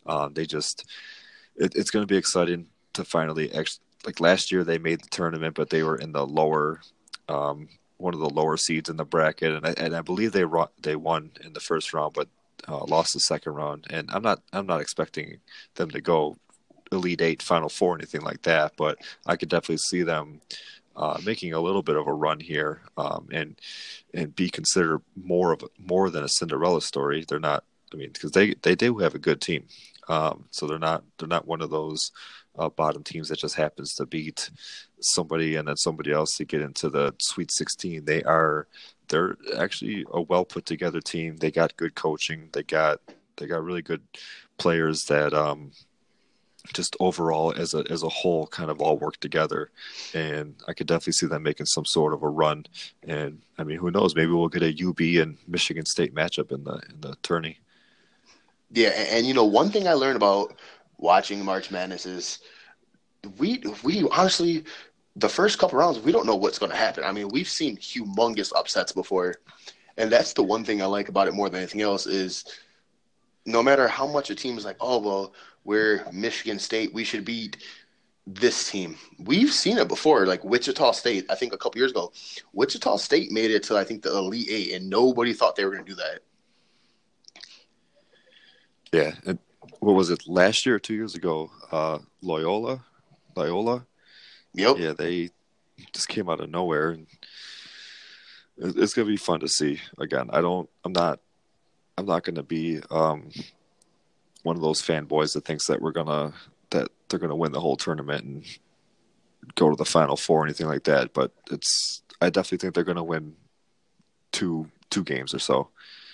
It's going to be exciting to finally like last year they made the tournament, but they were in the lower one of the lower seeds in the bracket, and I believe they won in the first round, but lost the second round. And I'm not expecting them to go Elite Eight, Final Four, anything like that, but I could definitely see them making a little bit of a run here, and be considered more than a Cinderella story. They're not. I mean, because they do have a good team, so they're not one of those bottom teams that just happens to beat somebody and then somebody else to get into the Sweet 16. They're actually a well put together team. They got good coaching. They got really good players that just overall as a whole kind of all work together, and I could definitely see them making some sort of a run. And I mean, who knows, maybe we'll get a UB and Michigan State matchup in the tourney.
Yeah, and one thing I learned about watching March Madness is we honestly, the first couple rounds, we don't know what's going to happen. I mean, we've seen humongous upsets before, and that's the one thing I like about it more than anything else is no matter how much a team is like, oh, well, we're Michigan State, we should beat this team. We've seen it before, like Wichita State, I think a couple years ago. Wichita State made it to, I think, the Elite Eight, and nobody thought they were going to do that.
Yeah, and what was it last year or 2 years ago? Loyola.
Yep.
Yeah, they just came out of nowhere, and it's gonna be fun to see again. I'm not gonna be one of those fanboys that thinks that they're gonna win the whole tournament and go to the final four or anything like that. But I definitely think they're gonna win two games or so.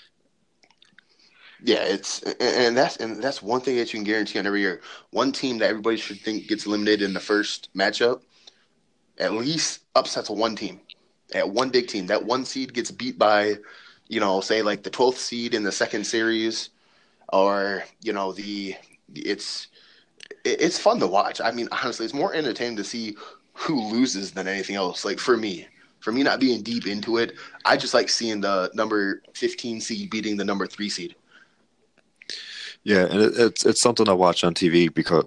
Yeah, and that's one thing that you can guarantee on every year. One team that everybody should think gets eliminated in the first matchup at least upsets one team, at one big team. That one seed gets beat by, say like the 12th seed in the second series, or it's it's fun to watch. I mean, honestly, it's more entertaining to see who loses than anything else. Like for me not being deep into it, I just like seeing the number 15 seed beating the number 3 seed.
Yeah, and it's something I watch on TV because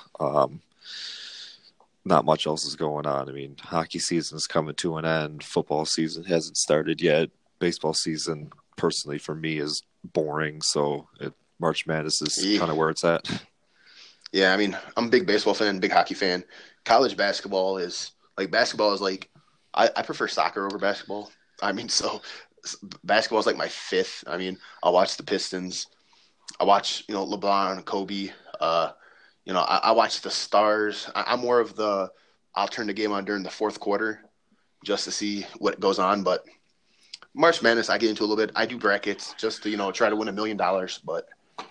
not much else is going on. I mean, hockey season is coming to an end. Football season hasn't started yet. Baseball season, personally for me, is boring. So March Madness is
Yeah.
kind of where it's at.
Yeah, I mean, I'm a big baseball fan, big hockey fan. College basketball is like I prefer soccer over basketball. I mean, so basketball is like my fifth. I mean, I watch the Pistons. I watch LeBron, Kobe. I watch the stars. I'm more of the I'll turn the game on during the fourth quarter just to see what goes on. But March Madness, I get into a little bit. I do brackets just to try to win $1 million. But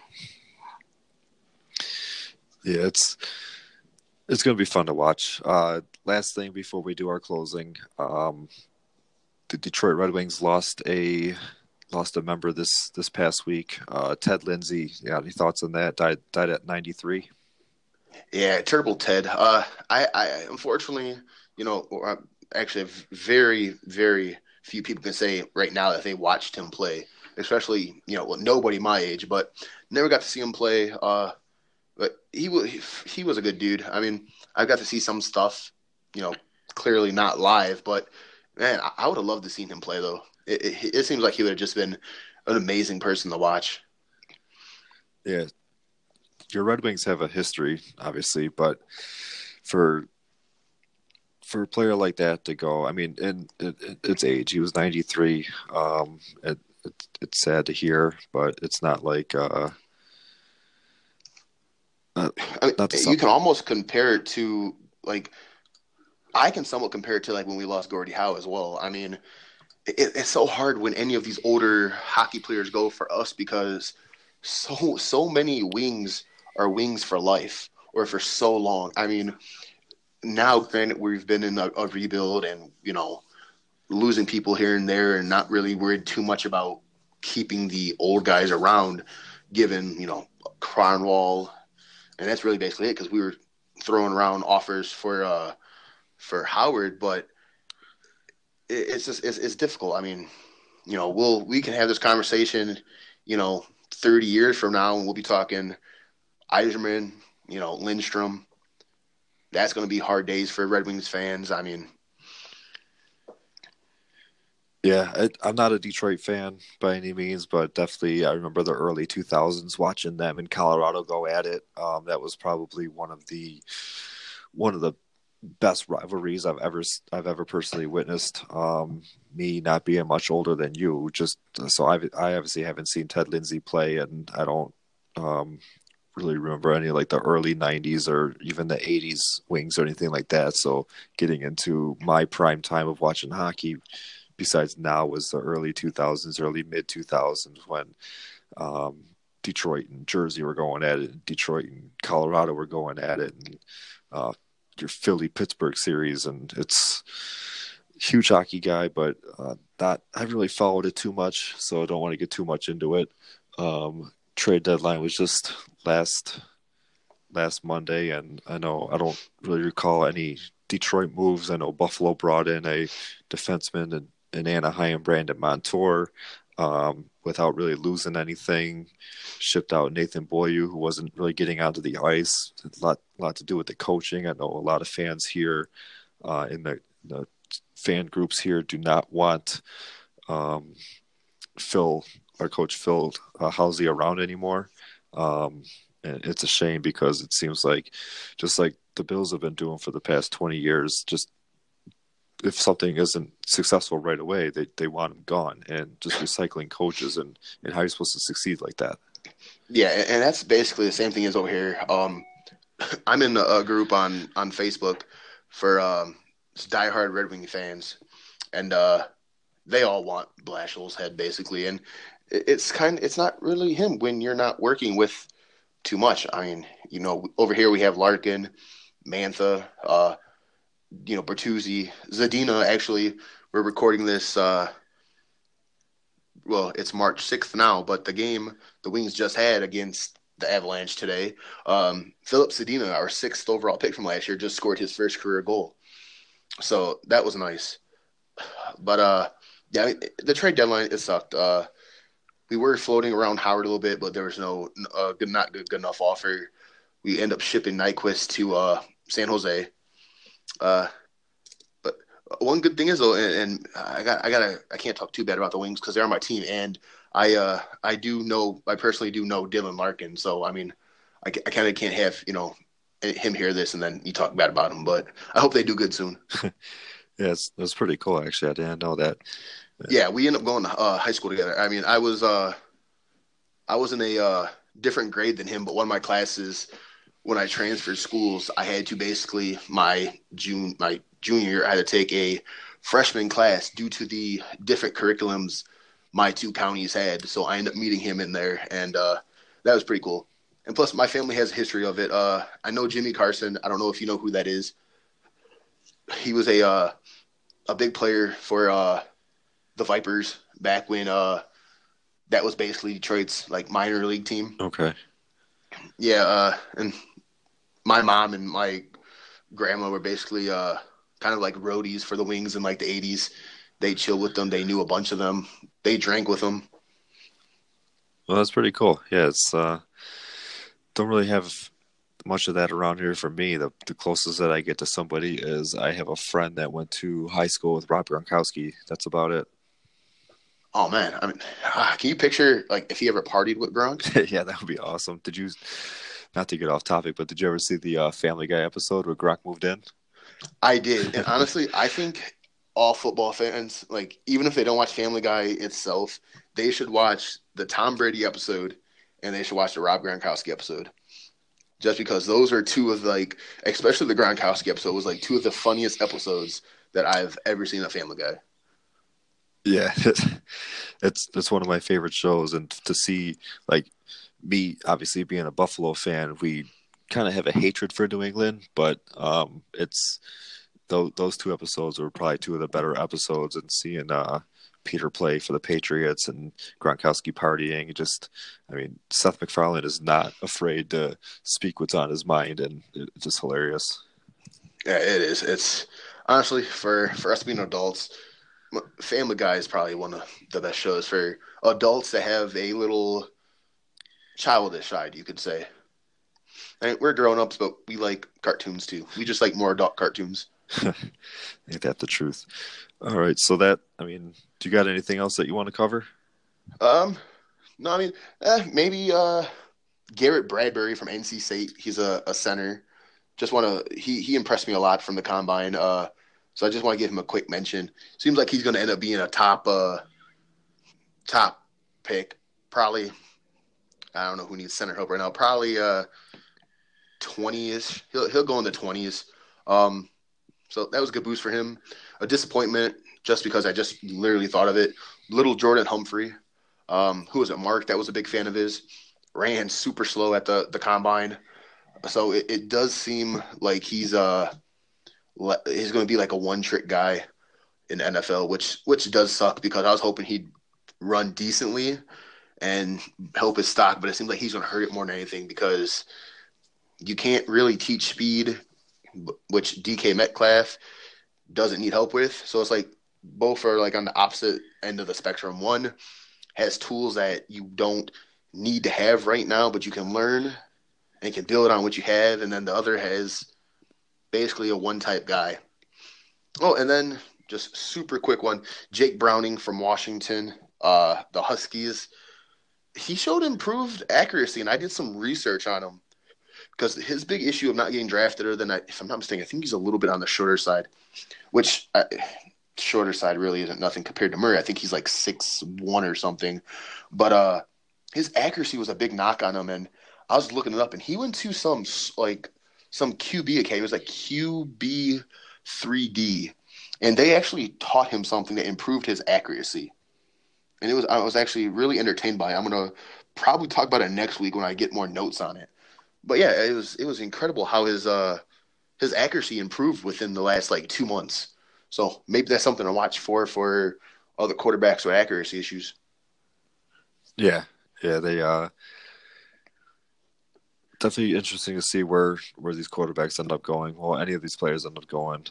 Yeah, it's going to be fun to watch. Last thing before we do our closing, the Detroit Red Wings lost a member this past week. Ted Lindsay. Yeah, any thoughts on that? Died at 93.
yeah, terrible Ted. I unfortunately, actually, very, very few people can say right now that they watched him play, especially well, nobody my age, but never got to see him play. But he was a good dude. I mean, I got to see some stuff, you know, clearly not live, but man, I would have loved to seen him play though. It seems like he would have just been an amazing person to watch.
Yeah, your Red Wings have a history, obviously, but for for a player like that to go, I mean, in its age, he was 93. It's sad to hear, but it's not like uh,
I mean,
not to
you
some.
can almost compare it to like I can somewhat compare it to like when we lost Gordie Howe as well. I mean, it's so hard when any of these older hockey players go for us because so many wings are wings for life or for so long. I mean, now granted we've been in a rebuild and losing people here and there and not really worried too much about keeping the old guys around, given Cronwall, and that's really basically it because we were throwing around offers for Howard, but it's just it's difficult. I mean, we can have this conversation, 30 years from now, and we'll be talking Eiserman, Lindstrom. That's going to be hard days for Red Wings fans. I mean,
Yeah, I'm not a Detroit fan by any means, but definitely I remember the early 2000s watching them in Colorado go at it. That was probably one of the best rivalries I've ever personally witnessed. Me not being much older than you, just so I obviously haven't seen Ted Lindsay play, and I don't um, really remember any like the early '90s or even the '80s Wings or anything like that. So getting into my prime time of watching hockey, besides now, was the early 2000s, early mid 2000s when um, Detroit and Jersey were going at it, and Detroit and Colorado were going at it, and uh, your Philly Pittsburgh series, and it's huge hockey guy, but not I haven't really followed it too much, so I don't want to get too much into it. Trade deadline was just last Monday, and I don't really recall any Detroit moves. I know Buffalo brought in a defenseman in Anaheim, Brandon Montour, without really losing anything. Shipped out Nathan Boyu, who wasn't really getting onto the ice. A lot to do with the coaching. I know a lot of fans here in the fan groups here do not want um, Phil, our coach Phil Housey around anymore. And it's a shame because it seems like, just like the Bills have been doing for the past 20 years, just if something isn't successful right away, they want them gone, and just recycling coaches, and how you're supposed to succeed like that.
Yeah, and that's basically the same thing as over here. I'm in a group on Facebook for diehard Red Wing fans, and they all want Blashill's head basically, and it's not really him when you're not working with too much. I mean, over here we have Larkin, Mantha, Bertuzzi, Zadina. Actually, we're recording this. Well, it's March 6th now, but the game the Wings just had against the Avalanche today, Philip Zadina, our sixth overall pick from last year, just scored his first career goal. So that was nice. But yeah, I mean, the trade deadline it sucked. We were floating around Howard a little bit, but there was no not good enough offer. We end up shipping Nyquist to San Jose. Uh, but one good thing is though, and I can't talk too bad about the Wings because they're my team, and I personally do know Dylan Larkin, so I mean, I kind of can't have him hear this and then you talk bad about him, but I hope they do good soon.
Yeah, it's pretty cool actually. I didn't know that.
Yeah, we end up going to high school together. I mean, I was in a different grade than him, but one of my classes when I transferred schools, I had to basically my junior year, I had to take a freshman class due to the different curriculums my two counties had. So I ended up meeting him in there, and that was pretty cool. And plus, my family has a history of it. I know Jimmy Carson. I don't know if you know who that is. He was a big player for the Vipers back when that was basically Detroit's like minor league team.
Okay.
Yeah, and my mom and my grandma were basically kind of like roadies for the Wings in like the 80s. They chilled with them. They knew a bunch of them. They drank with them.
Well, that's pretty cool. Yeah, it's don't really have much of that around here for me. The closest that I get to somebody is I have a friend that went to high school with Rob Gronkowski. That's about it.
Oh man, I mean, can you picture like if he ever partied with Gronk?
Yeah, that would be awesome. Did you, not to get off topic, but did you ever see the Family Guy episode where Gronk moved in?
I did, and honestly, I think all football fans, like even if they don't watch Family Guy itself, they should watch the Tom Brady episode and they should watch the Rob Gronkowski episode. Just because those are two of like, especially the Gronkowski episode was like two of the funniest episodes that I've ever seen of Family Guy.
Yeah, it's one of my favorite shows, and to see like me obviously being a Buffalo fan, we kind of have a hatred for New England, but it's those two episodes were probably two of the better episodes, and seeing Peter play for the Patriots and Gronkowski partying, just I mean Seth MacFarlane is not afraid to speak what's on his mind, and it's just hilarious.
Yeah, it is. It's honestly for us being adults, Family Guy is probably one of the best shows for adults that have a little childish side, you could say. I mean, we're grown ups, but we like cartoons too. We just like more adult cartoons.
Ain't that the truth? All right, so that I mean, do you got anything else that you want to cover?
Um, no, I mean, maybe Garrett Bradbury from NC State. He's a center. Just want to he impressed me a lot from the combine. So I just want to give him a quick mention. Seems like he's going to end up being a top pick. Probably I don't know who needs center help right now. Probably 20ish. He'll go in the 20s. So that was a good boost for him. A disappointment just because I just literally thought of it. Little Jordan Humphrey, who was it? Mark, that was a big fan of his. Ran super slow at the combine. So it does seem like he's going to be like a one trick guy in the NFL, which does suck because I was hoping he'd run decently and help his stock, but it seems like he's going to hurt it more than anything because you can't really teach speed, which DK Metcalf doesn't need help with. So it's like both are like on the opposite end of the spectrum. One has tools that you don't need to have right now, but you can learn and can build on what you have. And then the other has basically a one type guy. Oh, and then just super quick one, Jake Browning from Washington, the Huskies. he showed improved accuracy, and I did some research on him because his big issue of not getting drafted, or than if I'm not mistaken, I think he's a little bit on the shorter side, which shorter side really isn't nothing compared to Murray. I think he's like 6'1" or something, but his accuracy was a big knock on him, and I was looking it up, and he went to some QB academy. It was like QB 3D, and they actually taught him something that improved his accuracy. And I was actually really entertained by it. I'm gonna probably talk about it next week when I get more notes on it. But yeah, it was incredible how his accuracy improved within the last like 2 months. So maybe that's something to watch for other quarterbacks with accuracy issues.
Yeah, yeah, they definitely interesting to see where these quarterbacks end up going. Well, any of these players end up going.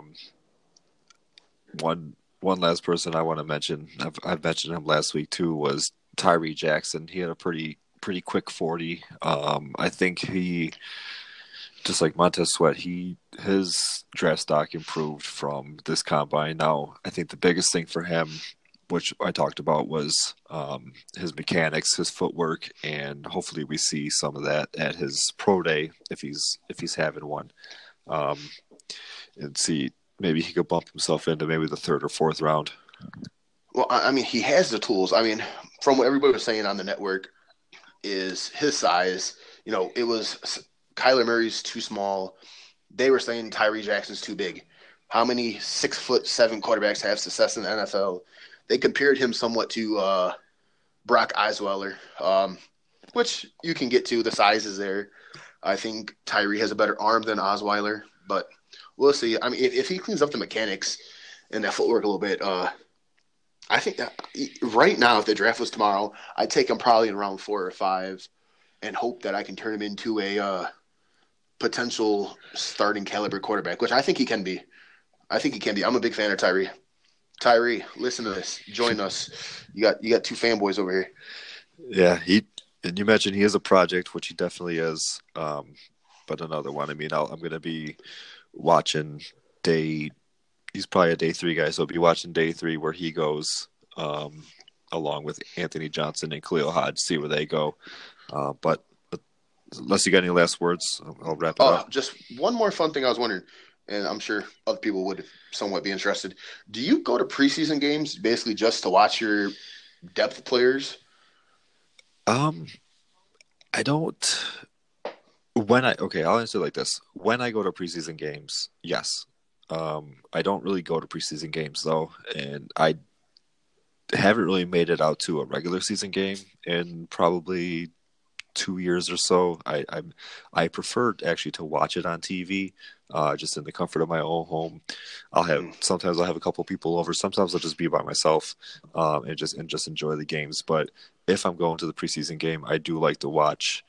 One last person I want to mention. I've mentioned him last week too. Was Tyree Jackson. He had a pretty quick 40. I think he just like Montez Sweat. His draft stock improved from this combine. Now I think the biggest thing for him, which I talked about, was his mechanics, his footwork, and hopefully we see some of that at his pro day if he's having one, um, and see maybe he could bump himself into maybe the third or fourth round.
Well, I mean, he has the tools. I mean, from what everybody was saying on the network, is his size. It was Kyler Murray's too small. They were saying Tyree Jackson's too big. How many 6'7" quarterbacks have success in the NFL? They compared him somewhat to Brock Osweiler, which you can get to. The size is there. I think Tyree has a better arm than Osweiler, but we'll see. I mean, if he cleans up the mechanics and that footwork a little bit, I think that right now, if the draft was tomorrow, I'd take him probably in round 4 or 5, and hope that I can turn him into a potential starting caliber quarterback, which I think he can be. I think he can be. I'm a big fan of Tyree. Tyree, listen to this. Join us. You got two fanboys over here.
Yeah, and you mentioned he is a project, which he definitely is. But another one. I mean, I'm going to be watching day. He's probably a day 3 guy, so I'll be watching day 3 where he goes, along with Anthony Johnson and Khalil Hodge, see where they go. But unless you got any last words, I'll wrap it up.
Just one more fun thing I was wondering, and I'm sure other people would somewhat be interested. Do you go to preseason games basically just to watch your depth players?
Um, I don't. Okay, I'll answer it like this. When I go to preseason games, yes. I don't really go to preseason games though, and I haven't really made it out to a regular season game in probably 2 years or so. I prefer actually to watch it on TV, just in the comfort of my own home. Sometimes I'll have a couple people over. Sometimes I'll just be by myself, and just enjoy the games. But if I'm going to the preseason game, I do like to watch.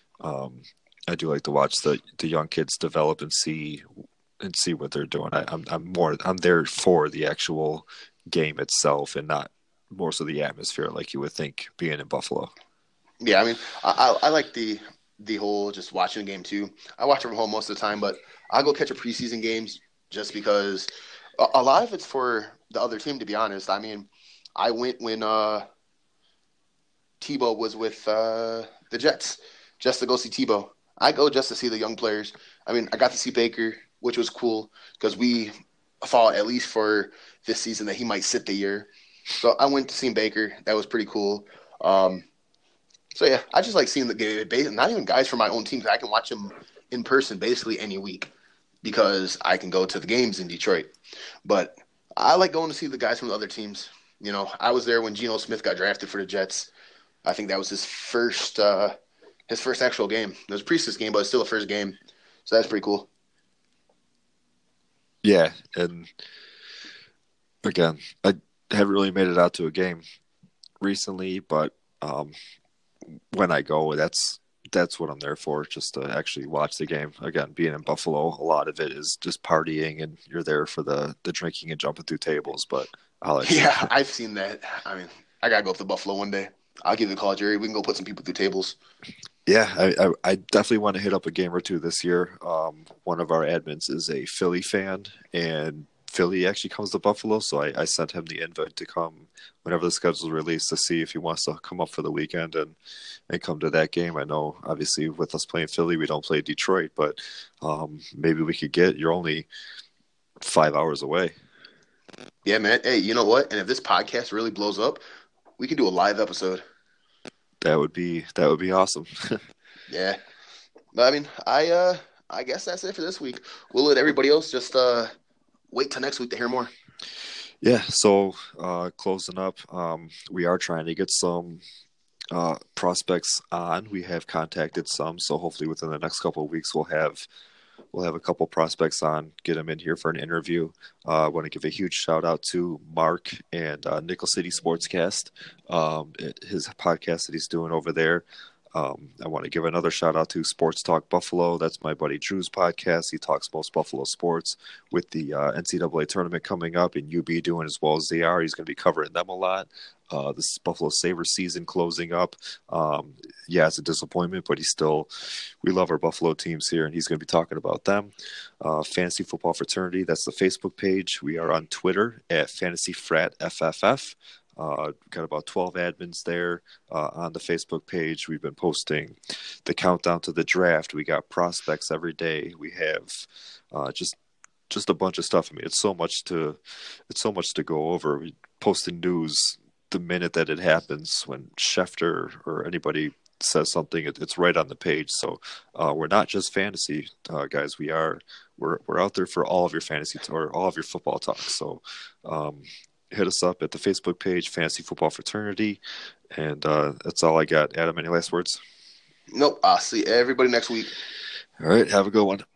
The young kids develop and see what they're doing. I'm there for the actual game itself and not more so the atmosphere, like you would think being in Buffalo.
Yeah, I mean, I like the whole just watching the game too. I watch it from home most of the time, but I go catch a preseason games just because a lot of it's for the other team. To be honest, I mean, I went when Tebow was with the Jets just to go see Tebow. I go just to see the young players. I mean, I got to see Baker, which was cool because we thought at least for this season that he might sit the year. So I went to see Baker. That was pretty cool. So yeah, I just like seeing the game. Not even guys from my own team. I can watch them in person basically any week because I can go to the games in Detroit. But I like going to see the guys from the other teams. I was there when Geno Smith got drafted for the Jets. I think that was his first actual game. It was a preseason game, but it's still a first game. So that's pretty cool.
Yeah, and again, I haven't really made it out to a game recently, but when I go, that's what I'm there for, just to actually watch the game. Again, being in Buffalo, a lot of it is just partying, and you're there for the drinking and jumping through tables. But I'll actually,
Yeah, I've seen that. I mean, I gotta go up to Buffalo one day. I'll give you a call, Jerry. We can go put some people through tables.
yeah, I definitely want to hit up a game or two this year. One of our admins is a Philly fan, and Philly actually comes to Buffalo, so I sent him the invite to come whenever the schedule is released to see if he wants to come up for the weekend and come to that game. I know, obviously, with us playing Philly, we don't play Detroit, but maybe we could get. You're only 5 hours away.
Yeah, man. Hey, you know what? And if this podcast really blows up, we can do a live episode.
That would be awesome.
Yeah. But I mean, I guess that's it for this week. We'll let everybody else just wait till next week to hear more.
Yeah. So closing up, we are trying to get some prospects on. We have contacted some, so hopefully within the next couple of weeks we'll have a couple prospects on, get them in here for an interview. I want to give a huge shout out to Mark and Nickel City Sportscast, his podcast that he's doing over there. I want to give another shout out to Sports Talk Buffalo. That's my buddy Drew's podcast. He talks most Buffalo sports with the NCAA tournament coming up and UB doing as well as they are. He's going to be covering them a lot. This Buffalo Sabres season closing up. Yeah, it's a disappointment, but we love our Buffalo teams here, and he's going to be talking about them. Fantasy Football Fraternity, that's the Facebook page. We are on Twitter at FantasyFratFFF. Got about 12 admins there on the Facebook page. We've been posting the countdown to the draft. We got prospects every day. We have just a bunch of stuff. I mean, it's so much to go over. We posting news the minute that it happens. When Schefter or anybody says something, it's right on the page. So we're not just fantasy guys. We're out there for all of your fantasy or all of your football talk. So hit us up at the Facebook page, Fantasy Football Fraternity. And that's all I got. Adam, any last words?
Nope. I'll see everybody next week.
All right. Have a good one.